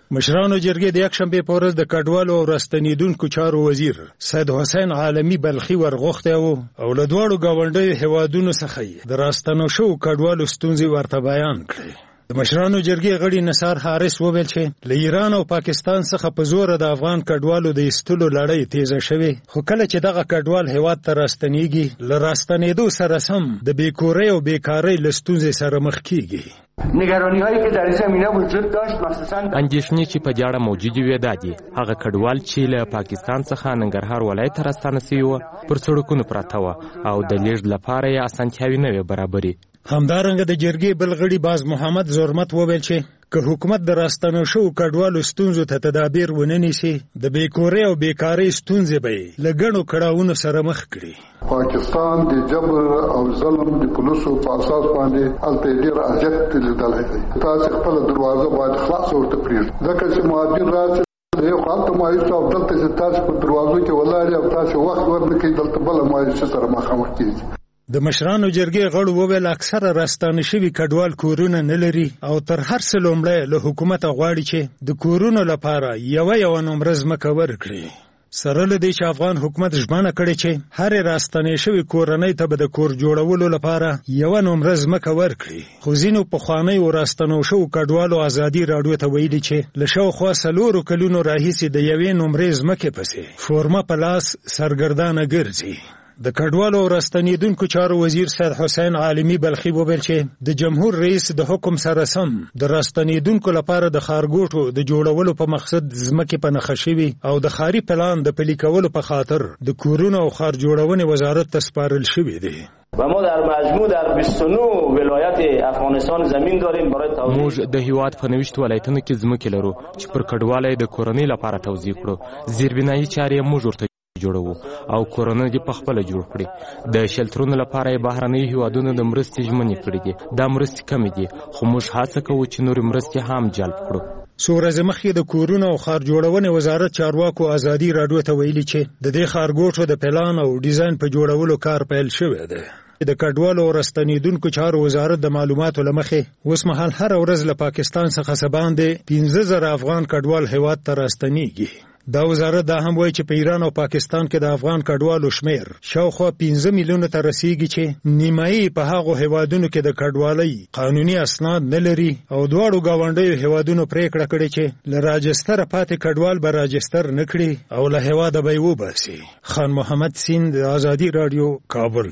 مشرانو جرګې د یکشنبې په ورځ د کډوالو او راستنیدونکو چارو وزیر سید حسین عالمی بلخي ورغوښتی و او له دواړو ګاونډیو هیوادونو څخه یې د راستنو شوو کډوالو ستونزې ورته بیان کړې. د مشرانو جرګې غړي نثار حارث وویل چې له ایران او پاکستان څخه په زوره د افغان کډوالو د ایستلو لړۍ تیزه شوې، خو کله چې دغه کډوال هیواد ته راستنیږي له راستنېدو سره سم د بېکورۍ او بېکارۍ له ستونزې سره مخ کیږي. نگرانی هایی که در این زمینه وجود داشت مخصوصا اندېښنې چې په جاړه موجودې وې دا دي هغه کډوال چې له پاکستان څخه ننګرهار ولایت ته راستانه سوي وو پر سړکونو پراته وه او د لیږد لپاره یې اسانتیاوې نه وې برابرې. همدارنګه د جرګې بل غړي باز محمد زرمت وویل چې که حکومت د راستنو شوو کډوالو ستونزو ته تدابیر ونه نیسي د بېکورۍ او بېکارۍ ستونزې به یې له ګڼو کړاوونو سره مخ کړي. پاکستان د جبر او ظلم د پولیسو په اساس باندې هلته ډېر اذیت لیدلی دی. تاسې خپله دروازه باید خلاصه ورته پرېږدئ، ځکه چې مهاجر راشي یو خو هلته مایوسه او دلته چې تاسې په دروازو کې ولاړې او تاسې وخت ورنه کوي دلته بله مایوسي سره مخامخ کېږي. د مشرانو جرګې غړو وویل اکثره راستانه شوي کډوال کورونه نه لري او تر هر څه لومړی له حکومته غواړي چې د کورونو لپاره یوه یوه نمره ځمکه ورکړي. سره له دې چې افغان حکومت ژمنه کړې چې هرې راستنې شوې کورنۍ ته به د کور جوړولو لپاره یوه نمره ځمکه ورکړي، خو ځینو پخوانیو راستنو شوو کډوالو ازادي راډیو ته ویلي چې له شاوخوا څلورو کلونو راهیسې د یوې نمرې ځمکې پسې فورمه په لاس سرګردانه ګرځي. د کډوالو او راستنیدونکو چارو وزیر سید حسین عالمی بلخي وویل چې د جمهور رئیس د حکم سره سم د راستنیدونکو لپاره د ښارګوټو د جوړولو په مقصد ځمکې په نښه شوي او د ښاري پلان د پلي کولو په خاطر د کورونو او ښار جوړونې وزارت ته سپارل شوي دي. و ما در مجموع در بیست و نه ولایت افغانستان زمین داریم برای توزیع. موږ د هیواد په نوښت ولایتونو کې ځمکې لرو چې پر کډوالۍ د کورنۍ لپاره توزیع کړو. زیربنایي چارې موږ ورته جوړو او کورونه دې په خپله جوړ کړي. د شلترونو لپاره یې بهرنیو هیوادونو د مرستې ژمنې کړې دي. دا مرستې کمې دي خو موږ هڅه کوو چې نورې مرستې هم جلب کړو. څو ورځې مخکې د کورونو او ښار جوړونې وزارت چارواکو ازادي راډیو ته ویلي چې د دې ښارګوټو د پلان او ډیزاین په جوړولو کار پیل شوی دی. د کډوالو او راستنیدونکو چارو وزارت د معلوماتو له مخې اوس مهال هره ورځ له پاکستان څخه څه باندې پنځه زره افغان کډوال هیواد ته راستنیږي. دا وزارت دا هم وایي چې په ایران او پاکستان کې د افغان کډوالو شمیر شاوخوا پنځه میلیونه ته رسیږي چې نیمایي په هغو هیوادونو کې د کډوالۍ قانوني اسناد نه لري او دواړو ګاونډیو هیوادونو پریکړه کړې چې له راجستره پاتې کډوال به راجستر نه کړي او له هیواده به یې وباسي. خان محمد سیند، ازادي راډیو، کابل.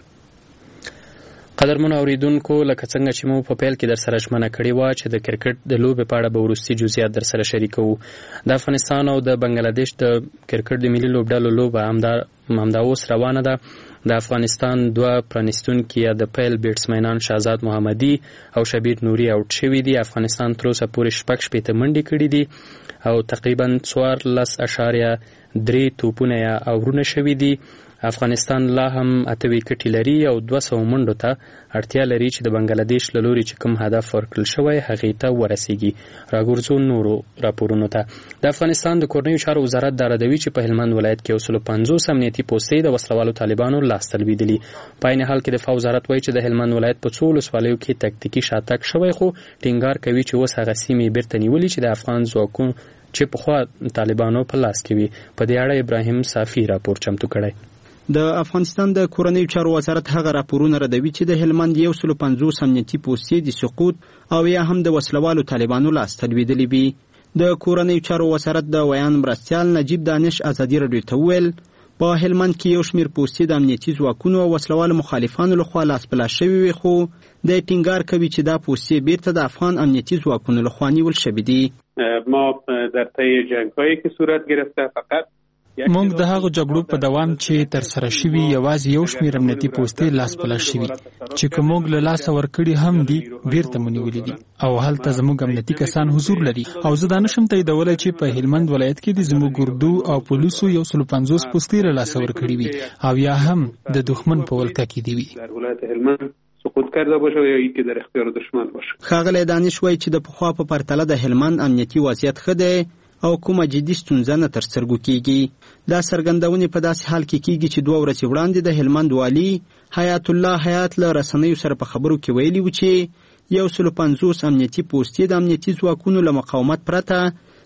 قدرمن اوریدونکو، لکه څنګه چې مو په پیل کې در سره ژمنه کړې وه چې د کرکټ د لوبې په اړه به وروستي جزئیات در سره شریکوو. د افغانستان او د بنګلادیش د کرکټ د ملي لوبډلو لوبه همدا همدا اوس روانه ده. د افغانستان دوه پرانیستونکي یا د پیل بیټسمنان شهزاد محمدي او شبیر نوري اوټ شوي دي. افغانستان تر اوسه پورې شپږ شپېته منډې کړي دي او تقریبا څوارلس اشاریه درې توپونه یا اورونه شوي دي. افغانستان لا هم اته ویکټې لري او دوه سوه منډو ته اړتیا لري چې د بنګلادیش له لوري چې کوم هدف ورکړل شوی هغې ته ورسیږي. راګرځو نورو راپورونو ته. د افغانستان د کورنیو چارو وزارت دا ردوي چې په هلمند ولایت کې یو سلو پنځوس امنیتي پوستې د وسلوالو طالبانو لاسته لوېدلي. په عین حال کې دفاع وزارت وایي چې د هلمند ولایت په څو ولسوالیو کې تکتیکي شاتګ شوی، خو ټینګار کوي چې اوس هغه سیمې بیرته نیولي چې د افغان ځواکونو چې پخوا طالبانو په لاس کې وي. په دې اړه ابراهیم صافي راپور چمتو کړی. د افغانستان د کورنیو چارو وزارت هغه راپورونه ردوي چې د هلمند یو سلو پنځوس امنیتي پوستې د سقوط او یا هم د وسلوالو طالبانو لاسته لوېدلې وي. د کورنیو چارو وزارت د ویان مرستیال نجیب دانش ازادي راډیو ته وویل په هلمند کې یو شمېر پوستې د امنیتي ځواکونو او وسلوالو مخالفانو لخوا لاس په لاس شوي وي، خو د ټینګار کوي چې دا پوستې بیرته د افغان امنیتي ځواکونو لخوا نیول شوي دي. ما در طی جنگ‌هایی که صورت گرفته فقط موږ د هغو جګړو په دوام چې تر سره شوي یوازې یو شمېر امنیتي پوستې لاس په لاس شوي چې که موږ له لاسه ورکړي هم دي بیرته مو نیولي دي او هلته زموږ امنیتي کسان حضور لري. او زه دا نشم تاییدولی چې په هلمند ولایت کې د زموږ اردو او پولیسو یو سلو پنځوس پوستې له لاسه ورکړي وي او یا هم د دښمن په ولکه کې دي وي. سقوط کرده باشه یا اینکه در اختیار دشمن باشه. ښاغلی دانش وایي چې د پخوا په پرتله د هلمند امنیتي وضعیت ښه دی او کومه جدي ستونزه نه تر سترګو کېږي. دا څرګندونې په داسې حال کې کېږي چې دوه ورځې وړاندې د هلمند والي حیات الله حیات له رسنیو سره په خبرو کې ویلي و چې یو سلو پنځوس امنیتي پوستې د امنیتي ځواکونو له مقاومت پرته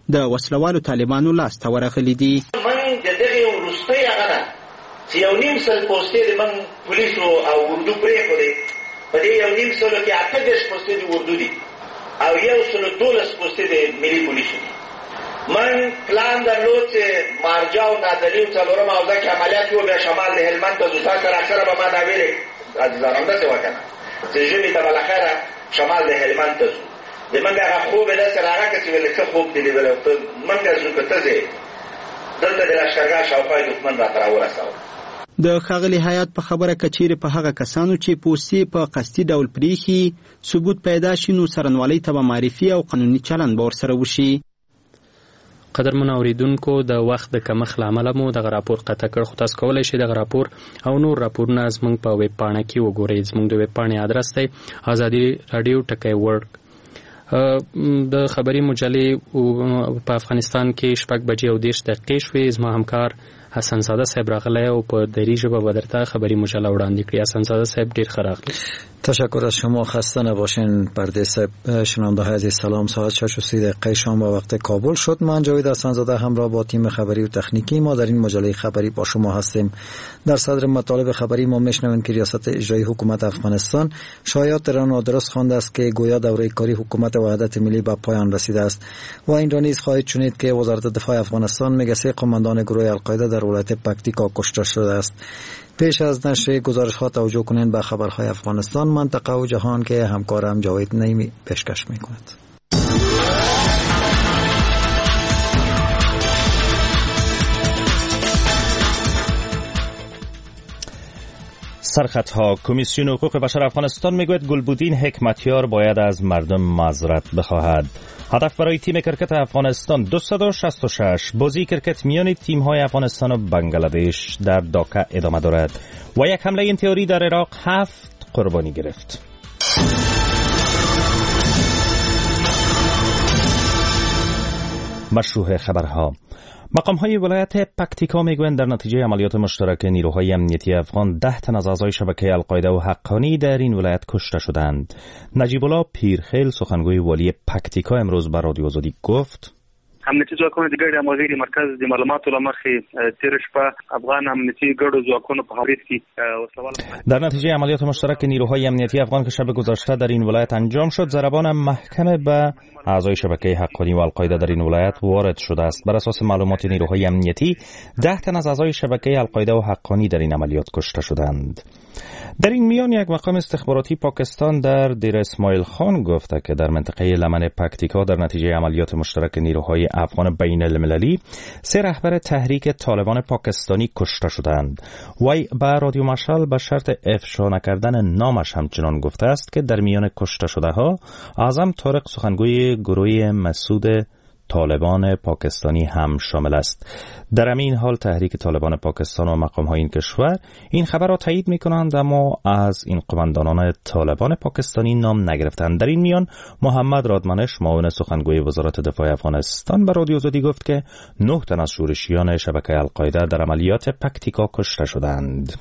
د وسلوالو طالبانو لاس ته ورغلي دي. من د دغه وروستۍ هغه ده چې یو نیم سل پوستې د من پولیسو او اردو پرېښودې، په دې یو نیم سلو کې اته دېرش پوستې د اردو دي او یو سلو دولس پوستې د ملي پولیسو دي. من پلان درلود چې مارجه او نادلي او څلورم حوزه کې عملیات وکړو، بیا شمال د هلمند ته ځو. تا سره اکثره به ما دا ویلې عزیزان همداسې وکنه چې ژمي ته بالاخره شمال د هلمند ته ځو. د موږ هغه خوب یې داسې راغی چې ویلې څه خوب دې لیدلی، موږ ځو که ته ځې دلته د لښکرګاه شاوخوا یې دښمن راته راورساوه. د ښاغلي حیات په خبره که چیرې په هغه کسانو چې پوستې په قصدي ډول پریښي ثبوت پیدا شي، نو څارنوالۍ ته به معرفي او قانوني چلند به ورسره وشي. قدرمن اوریدونکو، د وخت د کمښت له امله مو دغه راپور قطع کړ، خو تاسو کولی شئ دغه راپور او نور راپورونه زموږ په ویب پاڼه کې وګورئ. زموږ د ویب پاڼې ادرس دی ازادي رادیو ټکی ورډ. د خبري مجلې په افغانستان کې شپږ بجې او دېرش دقیقې شوې. زما همکار حسن زاده صاحب راغلی او په دری ژبه به درته خبري مجله وړاندې کړي. حسن زاده صاحب ډېر ښه راغلی. تشکر از شما، خسته نباشین. پرده صاحب، شنونده های عزیز سلام. ساعت شش و سی دقیقه شام با وقت کابل شد. من جاوید حسن زاده همراه با تیم خبری و تکنیکی ما در این مجله خبری با شما هستیم. در صدر مطالب خبری ما میشنویم که ریاست اجرایی حکومت افغانستان شایعات را نادرست خوانده است که گویا دوره کاری حکومت وحدت ملی به پایان رسیده است و این را نیز خواهید شنید که وزارت دفاع افغانستان میگه سه قماندان گروه القاعده در ولایت پکتیکا کشته شده است. پیش از نشر گزارش‌ها توجه کنید به خبرهای افغانستان، منطقه و جهان که همکارم جاوید نعیمی پیشکش می‌کند. سرخطها. کمیسیون حقوق بشر افغانستان میگوید گلبودین حکمتیار باید از مردم معذرت بخواهد. هدف برای تیم کرکت افغانستان دویست و شصت و شش. بازی کرکت میان تیم‌های افغانستان و بنگلادش در داکا ادامه دارد و یک حمله انتحاری در عراق هفت قربانی گرفت. مشروع خبرها. مقام‌های ولایت پکتیکا میگویند در نتیجه عملیات مشترک نیروهای امنیتی افغان ده تن از اعضای شبکه القاعده و حقانی در این ولایت کشته شدند. نجیب الله پیرخیل سخنگوی والی پکتیکا امروز به رادیو آزادی گفت: امنیتي ځواکونو د ګډ همغږۍ مرکز د معلوماتو له مخې تېره شپه افغان امنیتي ګډو ځواکونو په حریف کې در نتیجه عملیات مشترک نیروهای امنیتی افغان که شب گذشته در این ولایت انجام شد، ضربان محکم به اعضای شبکه حقانی و القاعده در این ولایت وارد شده است. بر اساس معلومات نیروهای امنیتی ده تن از اعضای شبکه القاعده و حقانی در این عملیات کشته شدند. در این میان یک مقام استخباراتی پاکستان در دیر اسماعیل خان گفته که در منطقه لمن پکتیکا در نتیجه عملیات مشترک نیروهای افغان بین المللی سه رهبر تحریک طالبان پاکستانی کشته شدند. وی به رادیو مشعل به شرط افشا نکردن نامش همچنان گفته است که در میان کشته شده ها اعظم طارق سخنگوی گروه مسعود طالبان پاکستانی هم شامل است. در همین حال تحریک طالبان پاکستان و مقام‌های این کشور این خبر را تایید می‌کنند، اما از این قماندانان طالبان پاکستانی نام نگرفتند. در این میان محمد رادمنش معاون سخنگوی وزارت دفاع افغانستان به رادیو آزادی گفت که نه تن از شورشیان شبکه القاعده در عملیات پکتیکا کشته شدند.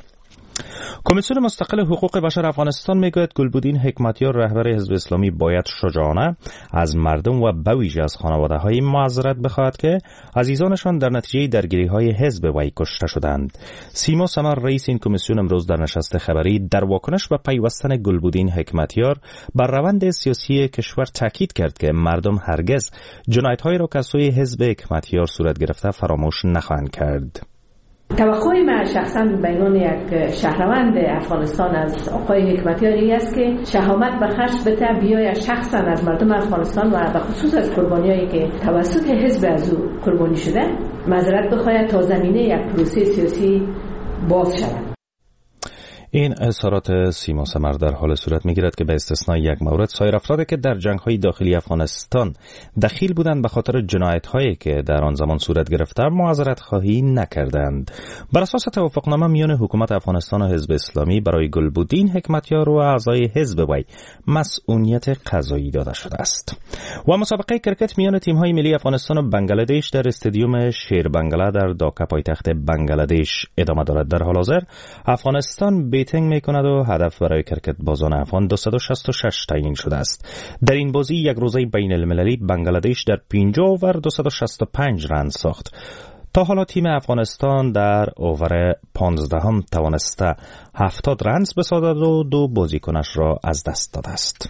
کمیسیون مستقل حقوق بشر افغانستان میگوید گلبودین حکمتیار رهبر حزب اسلامی باید شجاعانه از مردم و به ویژه از خانواده‌های معذرت بخواهد که عزیزانشان در نتیجه درگیری‌های حزب وی کشته شدند. سیما سمر رئیس این کمیسیون امروز در نشست خبری در واکنش به پیوستن گلبودین حکمتیار بر روند سیاسی کشور تاکید کرد که مردم هرگز جنایت‌هایی را که از سوی حزب حکمتیار صورت گرفته فراموش نخواهند کرد. توقع من شخصا به عنوان یک شهروند افغانستان از آقای حکمتیاری است که شهامت به خرج بده، بیاید شخصا از مردم افغانستان و به خصوص از قربانیایی که توسط حزب از او قربانی شده معذرت بخواهد تا زمینه یک پروسه سیاسی باز شود. این اظهارات سیما سمر در حال صورت می‌گیرد که به استثنای یک مورد سایر افرادی که در جنگ‌های داخلی افغانستان دخیل بودند به خاطر جنایت‌هایی که در آن زمان صورت گرفته معذرت خواهی نکردند. بر اساس توافقنامه میان حکومت افغانستان و حزب اسلامی برای گلبودین حکمتیار و اعضای حزب وی مسئولیت قضایی داده شده است. و مسابقه کرکت میان تیم‌های ملی افغانستان و بنگلادش در استادیوم شیر بنگلا در داکا پایتخت بنگلادش ادامه دارد. در حال حاضر افغانستان به ریتینگ می کند و هدف برای کرکت بازان افغان دویست و شصت و شش تعیین شده است. در این بازی یک روزه بین المللی بنگلادش در پنجاه اوور دویست و شصت و پنج رن ساخت. تا حالا تیم افغانستان در اوور پانزدهم توانسته هفتاد رنز بسازد و دو بازیکنش را از دست داده است.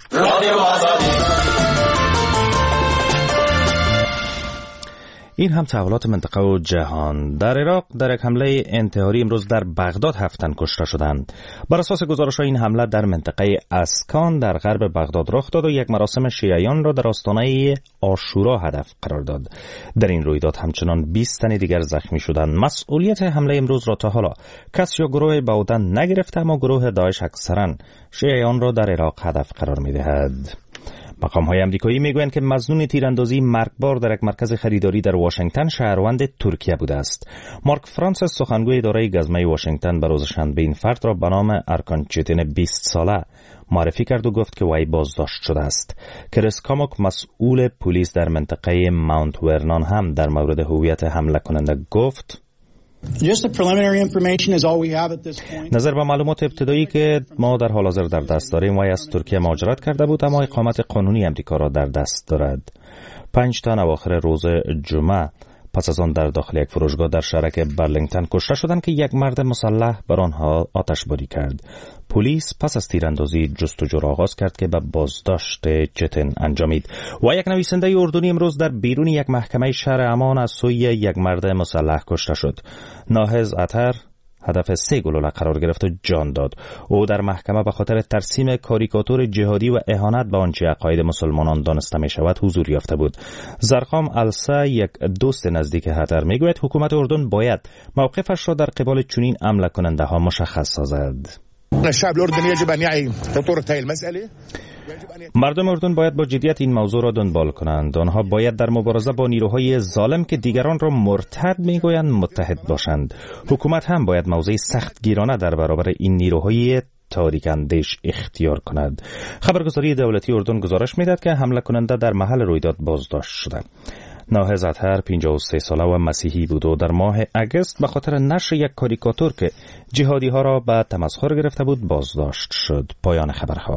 این هم تحولات منطقه و جهان. در عراق در یک حمله انتحاری امروز در بغداد هفت تن کشته شدند. بر اساس گزارش‌های این حمله در منطقه اسکان در غرب بغداد رخ داد و یک مراسم شیعیان را در آستانه عاشورا هدف قرار داد. در این رویداد همچنان بیست تن دیگر زخمی شدند. مسئولیت حمله امروز را تا حالا کس یا گروه به عهده نگرفته، اما گروه داعش اکثرا شیعیان را در عراق هدف قرار می‌دهد. مقام‌های آمریکایی میگویند که مظنون تیراندازی مرگبار در یک مرکز خریداری در واشنگتن شهروند ترکیه بوده است. مارک فرانسیس سخنگوی اداره گزمه واشنگتن به روز شنبه این فرد را به نام ارکان چتن بیست ساله معرفی کرد و گفت که وی بازداشت شده است. کریس کاموک مسئول پلیس در منطقه ماونت ورنان هم در مورد هویت حمله کننده گفت: نظر به معلومات ابتدایی که ما در حال حاضر در دست داریم، وی از ترکیه مهاجرت کرده بود اما اقامت قانونی امریکا را در دست دارد. پنج تن اواخر روز جمعه پس از آن در داخل یک فروشگاه در شهرک برلینگتن کشته شدند که یک مرد مسلح بر آنها آتشباری کرد. پلیس پس از تیراندازی جستجو را آغاز کرد که به بازداشت چتن انجامید. و یک نویسنده اردنی امروز در بیرون یک محکمه شهر عمان از سوی یک مرد مسلح کشته شد. ناهض عطر هدف سه گلوله قرار گرفت و جان داد. او در محکمه به خاطر ترسیم کاریکاتور جهادی و اهانت به آنچه عقاید مسلمانان دانسته می شود حضور یافته بود. زرقام السا، یک دوست نزدیک هتر، می گوید حکومت اردن باید موقفش را در قبال چنین حمله کننده ها مشخص سازد. الشعب الاردني يجب ان يعي خطوره هذه المساله. مردم اردن باید با جدیت این موضوع را دنبال کنند. آنها باید در مبارزه با نیروهای ظالم که دیگران را مرتد میگویند متحد باشند. حکومت هم باید موضع سخت گیرانه در برابر این نیروهای تاریک اندیش اختیار کند. خبرگزاری دولتی اردن گزارش میداد که حمله کننده در محل رویداد بازداشت شده. ناهض عطر پنجاه و سه ساله و مسیحی بود و در ماه اگست به خاطر نشر یک کاریکاتور که جهادی ها را به تمسخر گرفته بود بازداشت شد. پایان خبرها.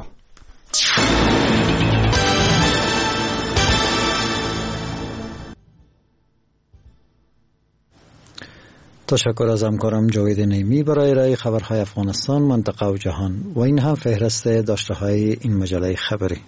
تشکر از همکارم جاوید نیمی برای ارائه خبرهای افغانستان، منطقه و جهان. و این هم فهرست داشته‌های این مجله خبری.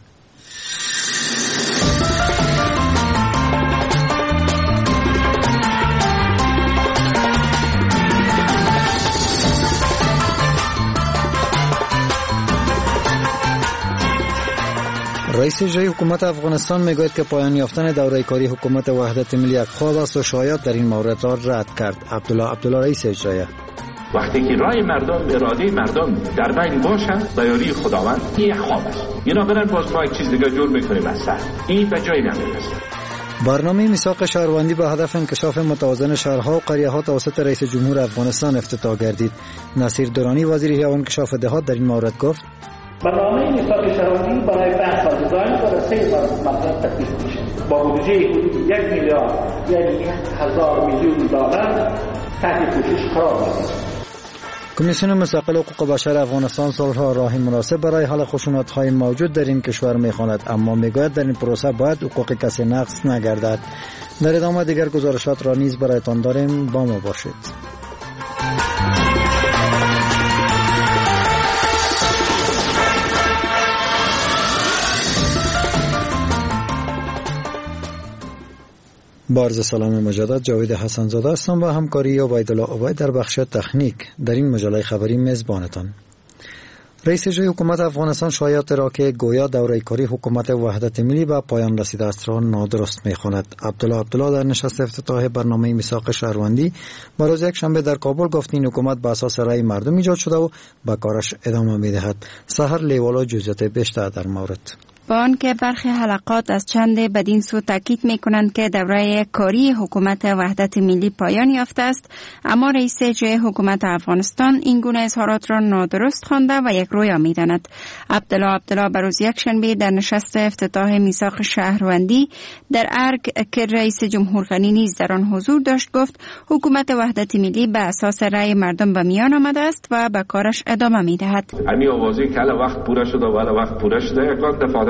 رئیس جمهوری حکومت افغانستان میگوید که پایان یافتن دوره کاری حکومت وحدت ملی یک خواب است و شاید در این مورد را رد کرد. عبدالله عبدالله رئیس اجرایی: وقتی که رای مردم، اراده مردم در بین باشد به یاری خداوند، این یک خواب است. اینا برن باز ما یک چیز دیگه جور میکنیم از سر. این به جای نمیرسه. برنامه میثاق شهروندی به هدف انکشاف متوازن شهرها و قریه‌ها توسط رئیس جمهور افغانستان افتتاح گردید. نصیر درانی وزیر حیوان انکشاف دهات در این مورد گفت: برنامه میثاق شهروندی برای بحث و دیزاین برای سه مطلب تکمیل میشه با بودجه حدود یک میلیارد یعنی هزار میلیون دلار تحت کوشش قرار میگیرد. کمیسیون مستقل حقوق بشر افغانستان صلح راه مناسب برای حل خشونت‌های موجود در این کشور می‌خواند، اما می‌گوید در این پروسه باید حقوق کسی نقض نگردد. در ادامه دیگر گزارشات را نیز برایتان داریم، با ما باشید. بارز سلام مجدد، جاوید حسن زاده هستم و همکاری عبیدالله عبید در بخش تکنیک. در این مجله خبری میزبانتان. رئیس جمهوری حکومت افغانستان شایعات را که گویا دوره کاری حکومت وحدت ملی به پایان رسیده است را نادرست می‌خواند. عبدالله عبدالله در نشست افتتاح برنامه میثاق شهروندی با روز یک شنبه در کابل گفت این حکومت به اساس رأی مردم ایجاد شده و به کارش ادامه می‌دهد. سحر لیوالا جزئیات بیشتر در مورد. با آنکه برخی حلقات از چند بدین سو تاکید می‌کنند که دوره کاری حکومت وحدت ملی پایان یافته است، اما رئیس اجرایی حکومت افغانستان این گونه اظهارات را نادرست خوانده و یک رویا می‌داند. عبدالله عبدالله بر روز یکشنبه در نشست افتتاح میثاق شهروندی در ارگ که رئیس جمهور غنی نیز در آن حضور داشت گفت حکومت وحدت ملی به اساس رأی مردم به میان آمده است و به کارش ادامه می‌دهد. امی آوازی که الان وقت پوره شده و الان وقت پوره شده یکان دفعه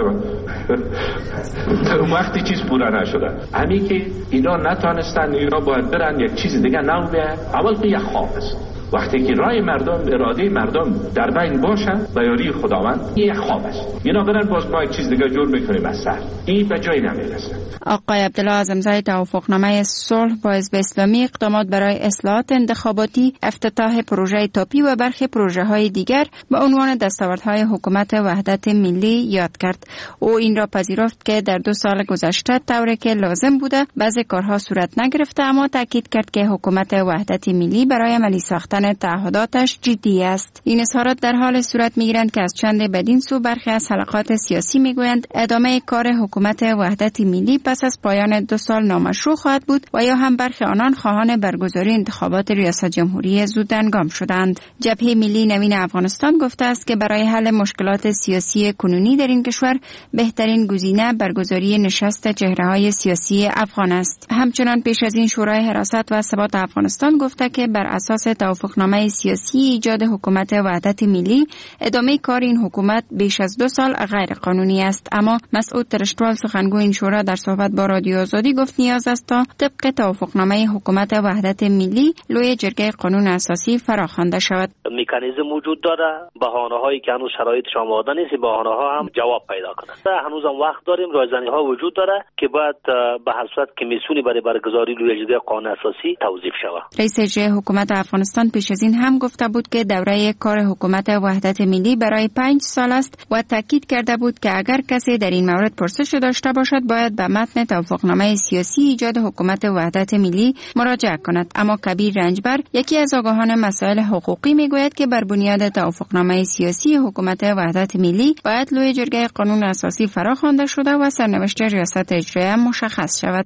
در وقتی چیز پوره نشده، امی که اینا نتانستن، اینا باید برن یک چیز دیگه نو بیه. اول که یک خواب است، وقتی که رای مردم، اراده مردم در بین باشه و یاری خداوند، این یک خواب است. اینا برن باز ما یک چیز دیگه جور میکنیم از سر، این به جای نمیرسه. آقای عبدالله از امضای توافقنامه صلح با حزب اسلامی اقدامات برای اصلاحات انتخاباتی، افتتاح پروژه تاپی و برخی پروژه های دیگر به عنوان دستاوردهای حکومت وحدت ملی یاد کرد. او این را پذیرفت که در دو سال گذشته طوری که لازم بوده بعضی کارها صورت نگرفته، اما تاکید کرد که حکومت وحدت ملی برای عملی ساختن تعهداتش جدی است. این اظهارات در حال صورت میگیرند که از چند بدین سو برخی از حلقات سیاسی میگویند ادامه کار حکومت وحدت ملی پس از پایان دو سال نامشروع خواهد بود و یا هم برخی آنان خواهان برگزاری انتخابات ریاست جمهوری زود هنگام شدند. جبهه ملی نوین افغانستان گفته است که برای حل مشکلات سیاسی کنونی در این کشور بهترین گزینه برگزاری نشست چهره‌های سیاسی افغان است. همچنان پیش از این شورای حراست و ثبات افغانستان گفته که بر اساس توافقنامه سیاسی ایجاد حکومت وحدت ملی ادامه کار این حکومت بیش از دو سال غیر قانونی است، اما مسعود ترشتوال سخنگو این شورا در صحبت با رادیو آزادی گفت نیاز است تا طبق توافقنامه حکومت وحدت ملی لوی جرگه قانون اساسی فراخوانده شود. مکانیزم وجود داره، بهانه‌هایی که هنوز شرایطش آماده نیست، بهانه‌ها هم جواب پیدا کنند. هنوز هم وقت داریم، رایزنی‌ها وجود داره که باید به هر صورت کمیسیونی برای برگزاری لوی جرگه قانون اساسی توظیف شود. رئیس اجرایی حکومت افغانستان پیش از این هم گفته بود که دوره کار حکومت وحدت ملی برای پنج سال است و تاکید کرده بود که اگر کسی در این مورد پرسش داشته باشد باید به متن توافقنامه سیاسی ایجاد حکومت وحدت ملی مراجعه کند. اما کبیر رنجبر، یکی از آگاهان مسائل حقوقی، میگوید که بر بنیاد توافقنامه سیاسی حکومت وحدت ملی باید لوی جرگه قانون اساسی فراخوانده شده و سرنوشت ریاست اجرایی مشخص شود.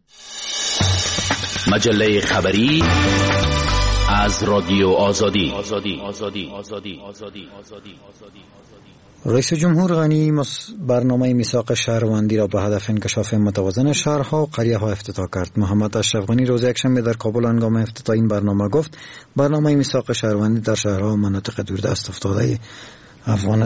مجله خبری از رادیو آزادی. آزادی. آزادی. آزادی. آزادی. آزادی. رئیس جمهور غنی برنامه میثاق شهروندی را به هدف انکشاف متوازن شهرها و قریه‌ها افتتاح کرد. محمد اشرف غنی روز یکشنبه در کابل هنگام افتتاح این برنامه گفت برنامه میثاق شهروندی در شهرها و مناطق دوردست افتاده افغان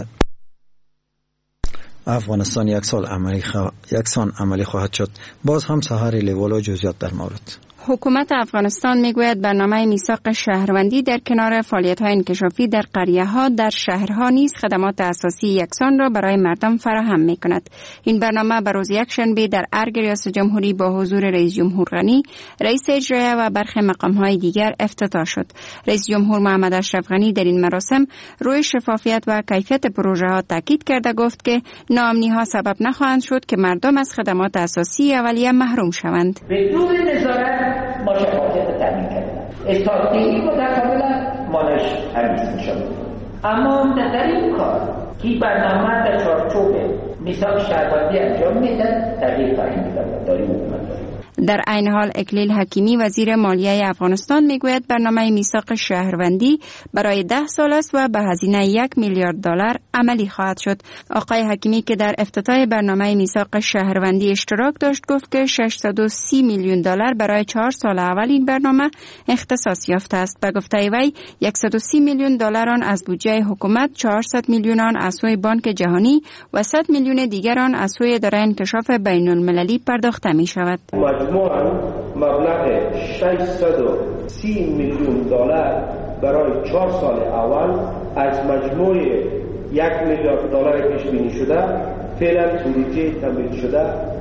افغانستان یک سال عملی خوا... یکسان عملی خواهد شد. باز هم سحر لیوالا و جزئیات در مورد. حکومت افغانستان میگوید برنامه میثاق شهروندی در کنار فعالیت‌های انکشافی در قریه‌ها در شهرها نیز خدمات اساسی یکسان را برای مردم فراهم می‌کند. این برنامه بر روز یکشنبه در ارگ ریاست جمهوری با حضور رئیس جمهور غنی، رئیس اجرایی و برخی مقام‌های دیگر افتتاح شد. رئیس جمهور محمد اشرف غنی در این مراسم روی شفافیت و کیفیت پروژه‌ها تاکید کرده گفت که ناامنی‌ها سبب نخواهند شد که مردم از خدمات اساسی اولیه محروم شوند. بدون نظارت ما شفافیت تامین کردیم. استراتژی متقابلا مالش همیز میشود. اما در این کار که برنامه در چارچوب میثاق شهروندی انجام میدن تغییر خواهیم داد. داریم حکومت داریم. در عین حال اکلیل حکیمی وزیر مالیه افغانستان میگوید برنامه میثاق شهروندی برای ده سال است و به هزینه یک میلیارد دلار عملی خواهد شد. آقای حکیمی که در افتتاح برنامه میثاق شهروندی اشتراک داشت گفت که ششصد و سی میلیون دلار برای چهار سال اول این برنامه اختصاص یافته است. به گفته وی صد و سی میلیون دلار آن از بودجه حکومت، چهارصد میلیون آن از سوی بانک جهانی و صد میلیون دیگر آن از سوی اداره انکشاف بین المللی پرداخته می شود. مجموعاً مبلغ ششصد و سی میلیون دلار برای چهار سال اول از مجموع یک میلیارد دلار پیش بینی شده فعلا پروژه تمدید شده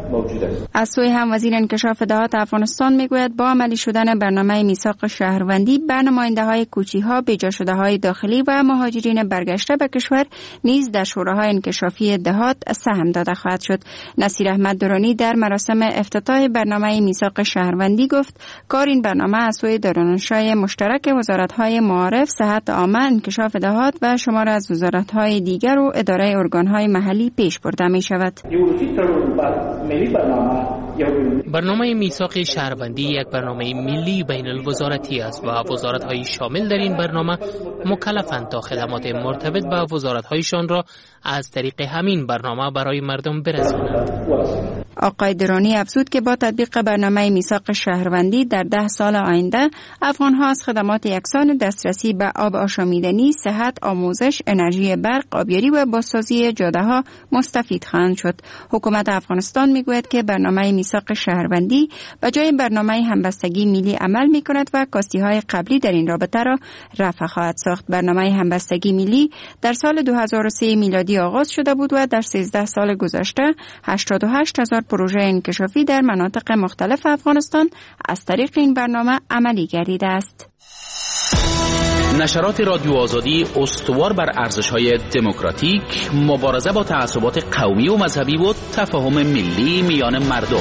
موجود است. از سوی هم وزیر انکشاف دهات افغانستان میگوید با عملی شدن برنامه میثاق شهروندی بر نماینده‌های کوچی‌ها، بجا شده‌های داخلی و مهاجرین برگشته به کشور نیز در شوراهای انکشافی دهات سهم داده خواهد شد. نصیر احمد درانی در مراسم افتتاح برنامه میثاق شهروندی گفت کار این برنامه از سوی دارالانشای مشترک وزارت‌های معارف، صحت عامه، انکشاف دهات و شمار از وزارت‌های دیگر و اداره ارگان‌های محلی پیش برده می‌شود. برنامه میثاق شهروندی یک برنامه ملی بین الوزارتی است و وزارت‌های شامل در این برنامه مکلفند تا خدمات مرتبط با وزارت‌هایشان را از طریق همین برنامه برای مردم برسانند. آقای درانی افزود که با تطبیق برنامه میثاق شهروندی در ده سال آینده افغان‌ها از خدمات یکسان دسترسی به آب آشامیدنی، صحت، آموزش، انرژی برق، آبیاری و بازسازی جاده‌ها مستفید خواهند شد. حکومت افغانستان میگوید که برنامه میثاق شهروندی به جای برنامه همبستگی ملی عمل می‌کند و کاستی‌های قبلی در این رابطه را رفع خواهد ساخت. برنامه همبستگی ملی در سال دو هزار و سه میلادی آغاز شده بود و در سیزده سال گذشته هشتاد و هشت هزار پروژه انکشافی در مناطق مختلف افغانستان از طریق این برنامه عملی گردیده است. نشرات رادیو آزادی استوار بر ارزش‌های دموکراتیک، مبارزه با تعصبات قومی و مذهبی و تفاهم ملی میان مردم.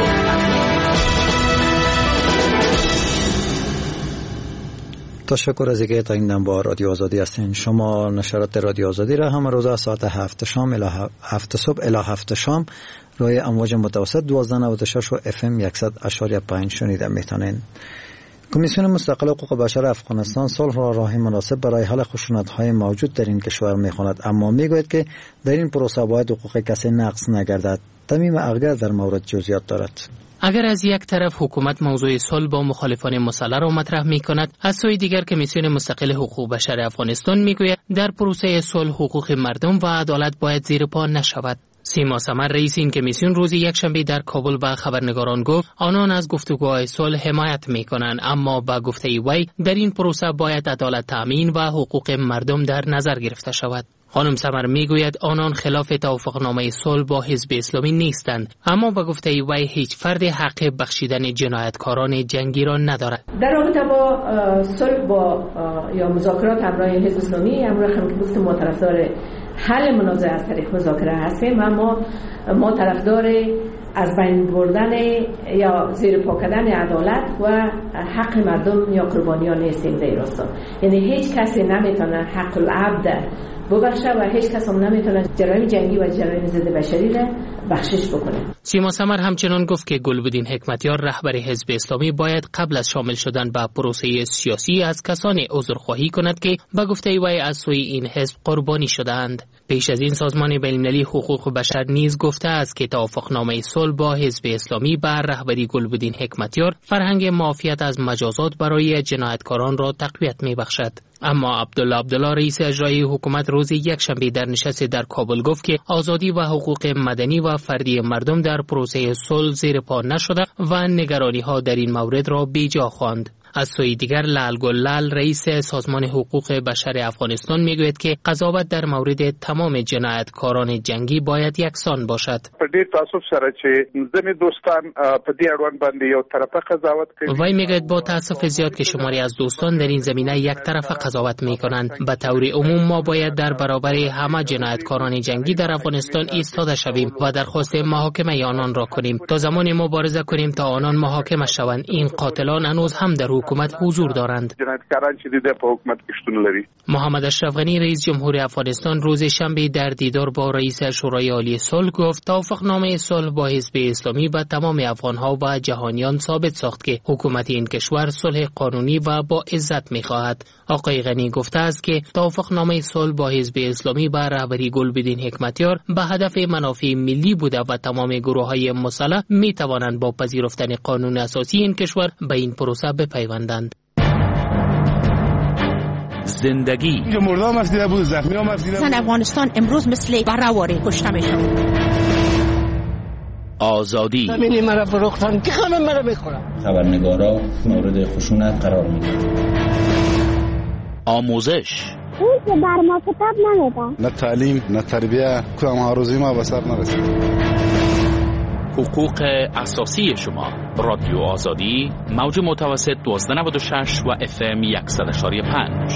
تشکر از اینکه تا این دم با رادیو آزادی هستین. شما نشرات رادیو آزادی را همه روز از ساعت هفت شام الی هفت صبح الی هفت شام روی امواج متوسط دوازده نود و شش و اف ام صد و پنج شنیده میتونین. کمیسیون مستقل حقوق بشر افغانستان صلح را راه مناسب برای حل خشونت‌های موجود در این کشور می‌خواند، اما میگوید که در این پروسه باید حقوق کسی نقض نگردد. تمیم اغگر در مورد جزئیات دارد. اگر از یک طرف حکومت موضوع صلح با مخالفان مسلح را مطرح می کند، از سوی دیگر کمیسیون مستقل حقوق بشر افغانستان می گوید در پروسه صلح حقوق مردم و عدالت باید زیر پا نشود. سیما سمر رئیس این کمیسیون روز یکشنبه در کابل به خبرنگاران گفت آنان از گفتگوهای صلح حمایت می کنند، اما با گفته وی در این پروسه باید عدالت تامین و حقوق مردم در نظر گرفته شود. خانم سمر میگوید آنان خلاف توافقنامه صلح با حزب اسلامی نیستند، اما با گفته وی هیچ فرد حق بخشیدن جنایتکاران جنگی را ندارد. در رابطه با صلح با یا مذاکرات همراه حزب اسلامی، امروز هم که گفتم ما طرفدار حل منازعه از طریق مذاکره هستیم، اما ما طرفدار از بین بردن یا زیر پا کردن عدالت و حق مردم یا قربانیان نیستیم در راستا. یعنی هیچ کسی نمیتونه حق العبد ببخشه و هیچ کس هم نمیتونه جرایم جنگی و جرایم ضد بشری را بخشش بکنه. سیما سمر همچنان گفت که گلبدین حکمتیار رهبر حزب اسلامی باید قبل از شامل شدن به پروسه سیاسی از کسانی عذرخواهی کند که به گفته وی از سوی این حزب قربانی شده‌اند. پیش از این سازمان بین‌المللی حقوق بشر نیز گفته است که توافقنامه صلح با حزب اسلامی بر رهبری گلبدین حکمتیار فرهنگ معافیت از مجازات برای جنایتکاران را تقویت می‌بخشد. اما عبدالله عبدالله رئیس اجرایی حکومت روز یکشنبه در نشست در کابل گفت که آزادی و حقوق مدنی و فردی مردم در پروسه صلح زیر پا نشده و نگرانی‌ها در این مورد را بیجا خواند. از سوی دیگر لال گلال رئیس سازمان حقوق بشر افغانستان میگوید که قضاوت در مورد تمام جنایتکاران جنگی باید یکسان باشد. په دې تاسف سره چې ځینې دوستان په دې اړوند باندې یو طرفه قضاوت کوي. وی میگوید با تاسف زیاد که شماری از دوستان در این زمینه یک طرفه قضاوت میکنند. به طور عموم ما باید در برابر همه جنایتکاران جنگی در افغانستان ایستاده شویم و درخواست محاکمه آنان را کنیم. تا زمانی مبارزه کنیم تا آنان محاکمه شوند. این قاتلان هنوز هم در حکومت حضور دارند. جنایتکاران چې د په حکومت کې شتون لري. محمد اشرف غنی رئیس جمهور افغانستان روز شنبه در دیدار با رئیس شورای عالی صلح گفت توافقنامه صلح با حزب اسلامی به تمام افغانها و جهانیان ثابت ساخت که حکومت این کشور صلح قانونی و با عزت می‌خواهد. آقای غنی گفته است که توافقنامه صلح با حزب اسلامی به رهبری گلبدین حکمتیار به هدف منافع ملی بوده و تمام گروه‌های مسلح می‌توانند با پذیرفتن قانون اساسی این کشور به این پروسه بپیوندند. زندگی مردم هم دیده بود، زخمی هم دیده بود. افغانستان امروز مثل برآوری کشته میشه. آزادی همین مرا فروختن که همه مرا میخورن. خبرنگارا مورد خشونت قرار میگیرن. آموزش اون که بر ما کتاب نمیدن. نه تعلیم نه تربیه، که همه روزی ما به سر نرسید. حقوق اساسی شما. رادیو آزادی، موج متوسط دوازده نود و شش و اف ام صد و پنج.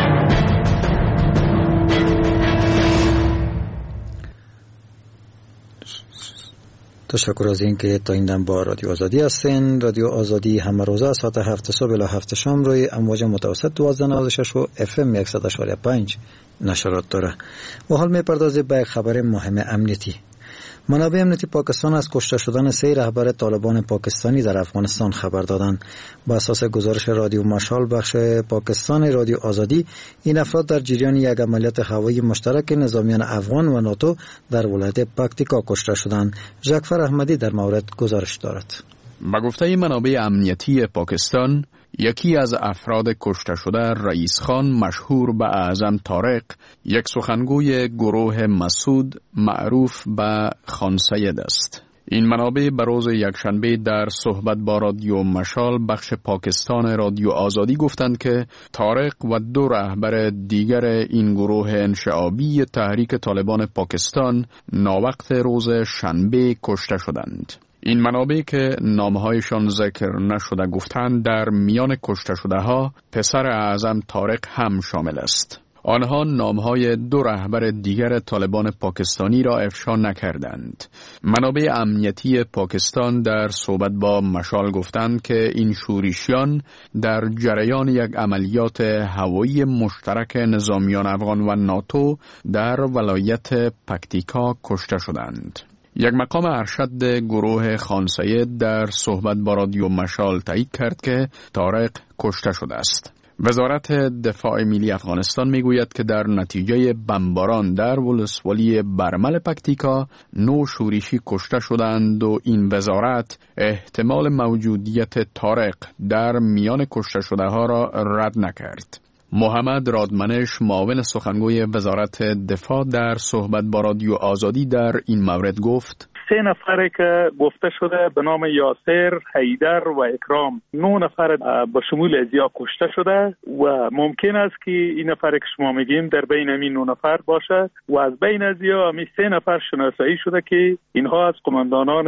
تشکر از این که تا این دم با رادیو آزادی هستین. رادیو آزادی همه روزه از ساعت هفت صبح الی هفت شام روی امواج متوسط دوازده نود و شش و اف ام صد و پنج نشرات داره. و حال میپردازیم به خبر مهم امنیتی. منابع امنیتی پاکستان از کشته شدن سه رهبر طالبان پاکستانی در افغانستان خبر دادند. بر اساس گزارش رادیو مشال بخش پاکستان رادیو آزادی، این افراد در جریان یک عملیات هوایی مشترک نظامیان افغان و ناتو در ولایت پکتیکا کشته شدند. جعفر احمدی در مورد گزارش دارد. با گفته منابع امنیتی پاکستان، یکی از افراد کشته شده رئیس خان مشهور به اعظم طارق، یک سخنگوی گروه مسعود معروف به خان سید است. این منابع به روز یکشنبه در صحبت با رادیو مشال بخش پاکستان رادیو آزادی گفتند که طارق و دو رهبر دیگر این گروه انشعابی تحریک طالبان پاکستان ناوقت روز شنبه کشته شدند. این منابع که نامهایشان ذکر نشده گفتند در میان کشته شده ها پسر اعظم طارق هم شامل است. آنها نامهای دو رهبر دیگر طالبان پاکستانی را افشا نکردند. منابع امنیتی پاکستان در صحبت با مشال گفتند که این شورشیان در جریان یک عملیات هوایی مشترک نظامیان افغان و ناتو در ولایت پکتیکا کشته شدند. یک مقام ارشد گروه خان سید در صحبت با رادیو مشال تایید کرد که طارق کشته شده است. وزارت دفاع ملی افغانستان میگوید که در نتیجه بمباران در ولسوالی برمل پکتیکا نو شورشی کشته شدند و این وزارت احتمال موجودیت طارق در میان کشته شده ها را رد نکرد. محمد رادمنش معاون سخنگوی وزارت دفاع در صحبت با رادیو آزادی در این مورد گفت: سه نفر که گفته شده به نام یاسر، حیدر و اکرام، نه نفر به شمول ازیا کشته شده و ممکن است که این نفر که شما میگیم در بین همین نه نفر باشه و از بین ازیا همین سه نفر شناسایی شده که اینها از قماندانان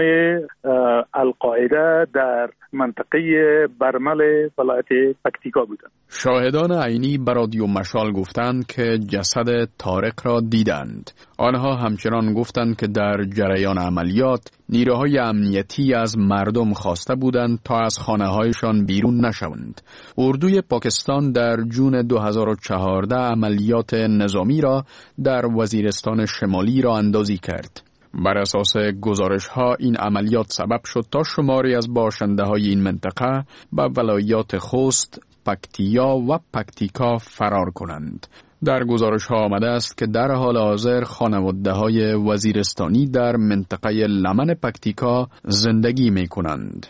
القاعده در منطقه برمل ولایت پکتیکا بودند. شاهدان عینی به رادیو مشال گفتند که جسد طارق را دیدند. آنها همچنان گفتند که در جریان عملیات نیروهای امنیتی از مردم خواسته بودند تا از خانه‌هایشان بیرون نشوند. اردوی پاکستان در جون دو هزار و چهارده عملیات نظامی را در وزیرستان شمالی را اندازی کرد. بر اساس گزارش ها این عملیات سبب شد تا شماری از باشنده های این منطقه به ولایات خوست، پکتیا و پکتیکا فرار کنند. در گزارش ها آمده است که در حال حاضر خانواده های وزیرستانی در منطقه لمن پکتیکا زندگی می کنند.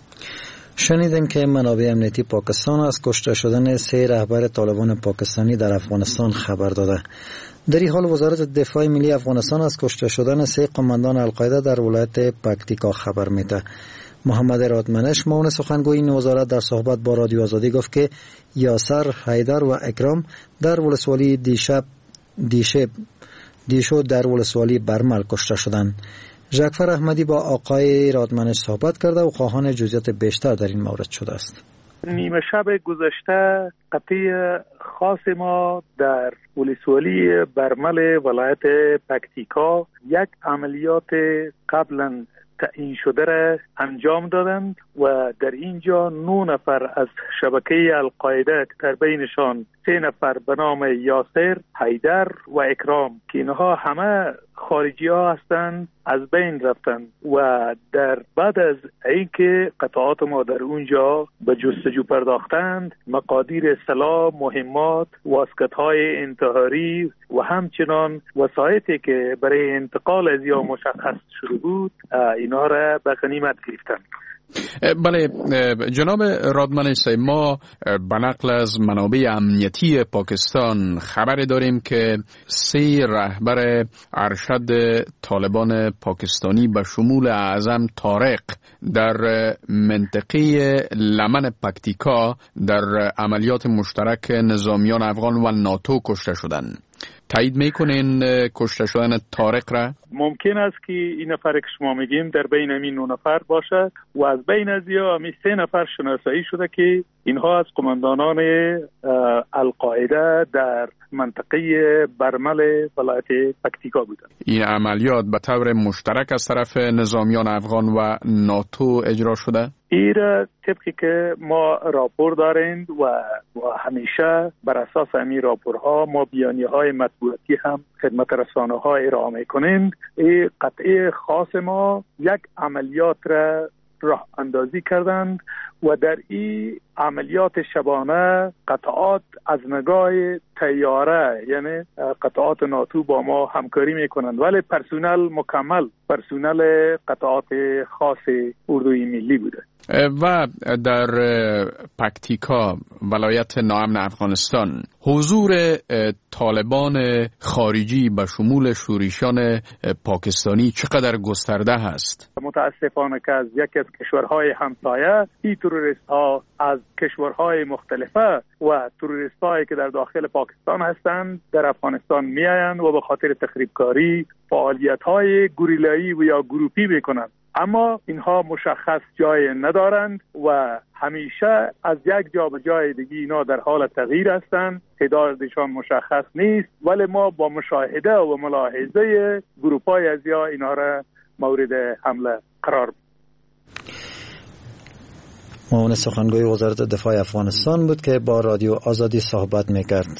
شنیدیم که منابع امنیتی پاکستان از کشته شدن سه رهبر طالبان پاکستانی در افغانستان خبر داده. در این حال وزارت دفاع ملی افغانستان از کشته شدن سه قماندان القاعده در ولایت پکتیکا خبر میده. محمد رادمنش معاون سخنگوی این وزارت در صحبت با رادیو آزادی گفت که یاسر، حیدر و اکرام در ولسوالی دیشب دیشب دیشو در ولسوالی برمل کشته شدند. جعفر احمدی با آقای رادمنش صحبت کرده و خواهان جزئیات بیشتر در این مورد شده است. نیمه شب گذشته قطعی خاص ما در ولسوالی برمل ولایت پکتیکا یک عملیات قبلا تعیین شده را انجام دادند و در اینجا نه نفر از شبکه القاعده که در بینشان سه نفر به نام یاسر، حیدر و اکرام که اینها همه خارجی ها هستند از بین رفتند و در بعد از اینکه قطعات ما در اونجا به جستجو پرداختند مقادیر سلاح، مهمات، واسکت های انتحاری و همچنان وسایطی که برای انتقال از یا مشخص شده بود اینا را به غنیمت گرفتند. بله جناب رادمنش صاحب، ما به نقل از منابع امنیتی پاکستان خبر داریم که سه رهبر ارشد طالبان پاکستانی به شمول اعظم طارق در منطقه لمن پکتیکا در عملیات مشترک نظامیان افغان و ناتو کشته شدند. تایید میکنین کشته شدن طارق را؟ ممکن است که این نفر که شما میگیم در بین این نه نفر باشد و از بین از یا همی سه نفر شناسایی شده که اینها از قماندانان القاعده در منطقه برمل ولایت پکتیکا بودند. این عملیات به طور مشترک از طرف نظامیان افغان و ناتو اجرا شده؟ این طبقی که ما راپور دارند و, و همیشه بر اساس همین راپورها ما بیانیه های مطبوعاتی هم خدمت رسانه ها ارائه میکنند. این قطعه خاص ما یک عملیات را راه اندازی کردند و در این عملیات شبانه قطعات از نگاه طیاره یعنی قطعات ناتو با ما همکاری میکنند ولی پرسونل مکمل پرسونل قطعات خاص اردوی ملی بوده. و در پکتیکا ولایت ناامن افغانستان حضور طالبان خارجی به شمول شورشیان پاکستانی چقدر گسترده هست؟ متاسفانه که از یکی از کشورهای همسایه این تروریست ها از کشورهای مختلفه و تروریست هایی که در داخل پاکستان هستند در افغانستان می آیند و به خاطر تخریبکاری فعالیت های گوریلایی و یا گروپی میکنند. اما اینها مشخص جای ندارند و همیشه از یک جا به جای دیگه اینا در حال تغییر هستند. تعدادشان مشخص نیست ولی ما با مشاهده و ملاحظه گروپ‌های از یا اینا را مورد حمله قرار بدیم. معاون سخنگوی وزارت دفاع افغانستان بود که با رادیو آزادی صحبت میکرد.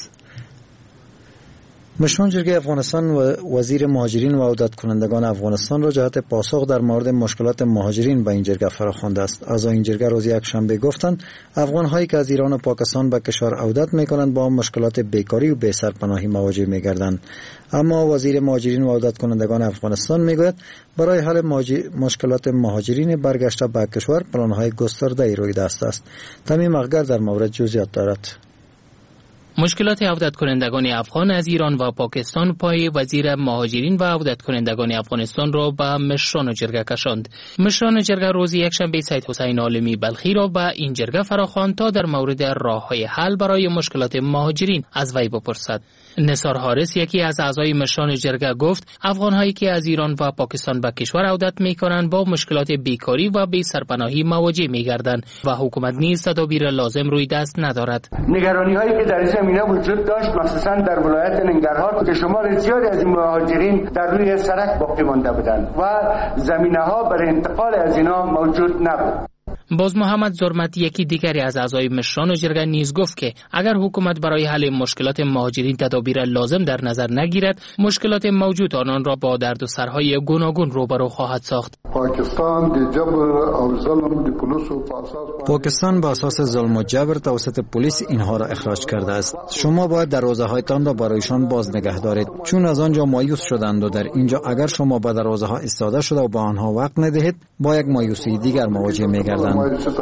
مشمون جرگه افغانستان و وزیر مهاجرین و عودت کنندگان افغانستان را جهت پاسخ در مورد مشکلات مهاجرین به این جرگه فراخوانده است. اعضای این جرگه روز یکشنبه گفتند افغان هایی که از ایران و پاکستان به کشور عودت میکنند با مشکلات بیکاری و بی سرپناهی مواجه میگردند. اما وزیر مهاجرین و عودت کنندگان افغانستان میگوید برای حل مشکلات مهاجرین برگشته به کشور پلان های گسترده ای روی دست است. تمیم اخگر در مورد جزئیات دارد. مشکلات عودت کنندگان افغان از ایران و پاکستان پای وزیر مهاجرین و عودت کنندگان افغانستان را به مشران جرگه کشاند. مشران جرگه روز یکشنبه سید حسین عالمی بلخی را به این جرگه فراخواند تا در مورد راه‌های حل برای مشکلات مهاجرین از وی بپرسد. نثار حارس یکی از اعضای مشران جرگه گفت افغان‌هایی که از ایران و پاکستان به کشور عودت می‌کنند با مشکلات بیکاری و بی سرپناهی مواجه می‌گردند و حکومت نیز تدابیر لازم روی دست ندارد. نگرانی‌هایی که در زمینه وجود داشت مخصوصا در ولایت ننگرهار که شمار زیادی از این مهاجرین در روی سرک باقی مانده بودند و زمینه‌ها برای انتقال از اینا موجود نبود. باز محمد زرمت یکی دیگری از اعضای مشران جرگه نیز گفت که اگر حکومت برای حل مشکلات مهاجرین تدابیر لازم در نظر نگیرد مشکلات موجود آنان را با دردسرهای گوناگون روبرو خواهد ساخت. پاکستان با اساس ظلم و جبر توسط پلیس اینها را اخراج کرده است. شما باید دروازه هایتان را برایشان باز نگه دارید چون از آنجا مایوس شدند و در اینجا اگر شما به دروازه ها ایستاده شده و به آنها وقت ندهید با یک مایوسی دیگر مواجه می‌گردند.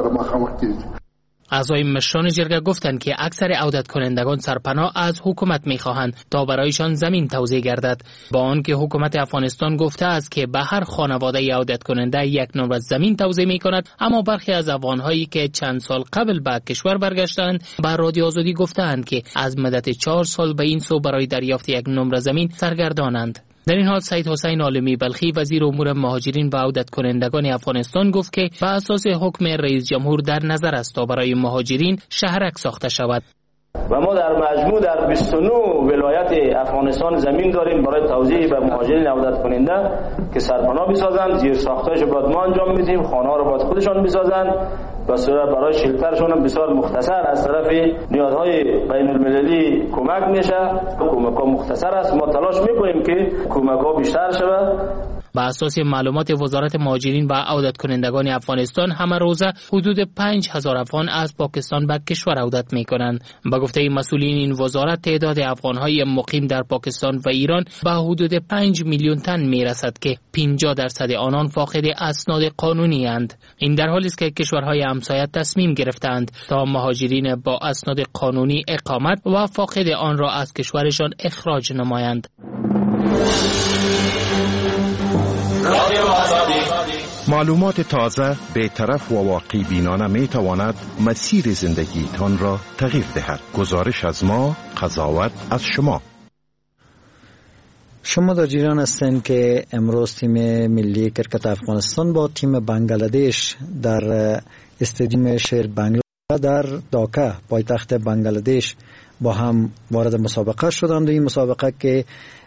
اعضای مشران جرگه گفتند که اکثر عودت کنندگان سرپناه از حکومت می‌خواهند تا برایشان زمین توزیع گردد، با آنکه حکومت افغانستان گفته است که به هر خانواده عودت کننده یک نمره زمین توزیع می‌کند، اما برخی از افغان‌هایی که چند سال قبل به کشور برگشتند به رادیو آزادی گفتند که از مدت چهار سال به این سو برای دریافت یک نمره زمین سرگردانند. در این حال سید حسین عالمی بلخی وزیر امور مهاجرین و عودت کنندگان افغانستان گفت که به اساس حکم رئیس جمهور در نظر است تا برای مهاجرین شهرک ساخته شود. و ما در مجموع در بیست و نه ولایت افغانستان زمین داریم برای توزیع به مهاجرین عودت کننده که سرپناه بسازند. زیر ساختش باید ما انجام میدیم، خانه ها رو باید خودشان بسازند و صورت برای شلترشون هم بسیار مختصر از طرف نیازهای بین المللی کمک میشه. کمک ها مختصر است، ما تلاش میکنیم که کمک ها بیشتر شود. با اساس معلومات وزارت مهاجرین و عودت کنندگان افغانستان همه روزه حدود پنج هزار افغان از پاکستان به کشور عودت می کنند. با گفته مسئولین این وزارت تعداد افغانهای مقیم در پاکستان و ایران به حدود پنج میلیون تن می رسد که پنجاه درصد آنان فاقد اسناد قانونی اند. این در حالی است که کشورهای همسایه تصمیم گرفتند تا مهاجرین با اسناد قانونی اقامت و فاقد آن را از کشورشان اخراج نمایند. معلومات تازه، بی‌طرف و واقعی بینانه می تواند مسیر زندگی تان را تغییر دهد. گزارش از ما، قضاوت از شما. شما در جریان هستین که امروز تیم ملی کرکت افغانستان با تیم بنگلادش در استادیوم شیر بنگلا در داکا پایتخت بنگلادش با هم وارد مسابقه شدند. این مسابقه که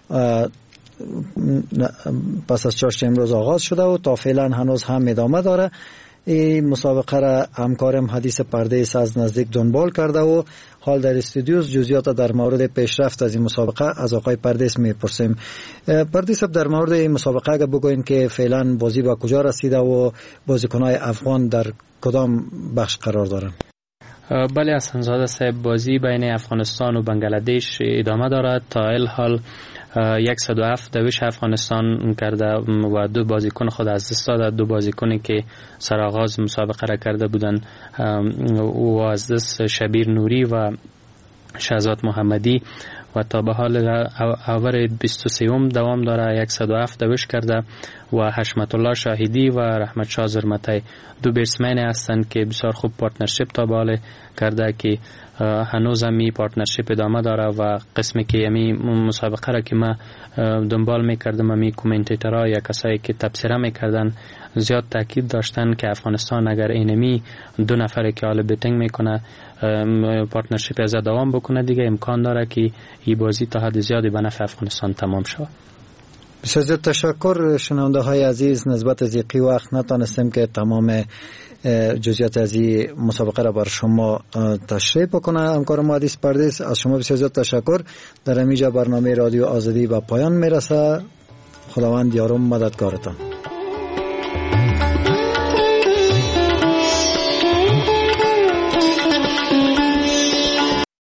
پس از چهارشنبه امروز آغاز شده و تا فعلا هنوز هم ادامه داره. این مسابقه را همکارم حدیث پردیس از نزدیک دنبال کرده و حال در استودیوز جزئیات در مورد پیشرفت از این مسابقه از آقای پردیس میپرسیم. پردیس در مورد این مسابقه اگه بگوین که فعلا بازی با کجا رسیده و بازیکن‌های افغان در کدام بخش قرار دارن؟ بله حسن زاده صاحب، بازی بین افغانستان و بنگلادش ادامه دارد. تا الحال صد و هفت دوش افغانستان کرده و دو بازیکن خود از دست داده. دو بازیکنی که سرآغاز مسابقه را کرده بودند و از دست شبیر نوری و شهزاد محمدی و تا به حال آور بیست و سه دوام داره. صد و هفت دوش کرده و حشمت الله شاهدی و رحمت شاه زرمتی دو بیتسمن هستند که بسیار خوب پارتنرشیپ تا به حال کرده که هنوز هم می پارتنرشیپ ادامه داره و قسمی که یمی مسابقه را که ما دنبال میکردم می کومنتیترها یا کسایی که تبصره میکردن زیاد تاکید داشتن که افغانستان اگر اینمی دو نفره که حال بیتینگ میکنه پارتنرشیپ از دوام بکنه دیگه امکان داره که این بازی تا حد زیادی به نفع افغانستان تمام شود. بسیار زیاد تشکر شنونده های عزیز. نسبت از این وقت نتانستیم که تمام جزئیات از این مسابقه را بر شما تشریح بکنه. همکار ما حدیث پردیس از شما بسیار زیاد تشکر. در اینجا برنامه رادیو آزادی به پایان میرسه. خداوند یارم مددگارتان.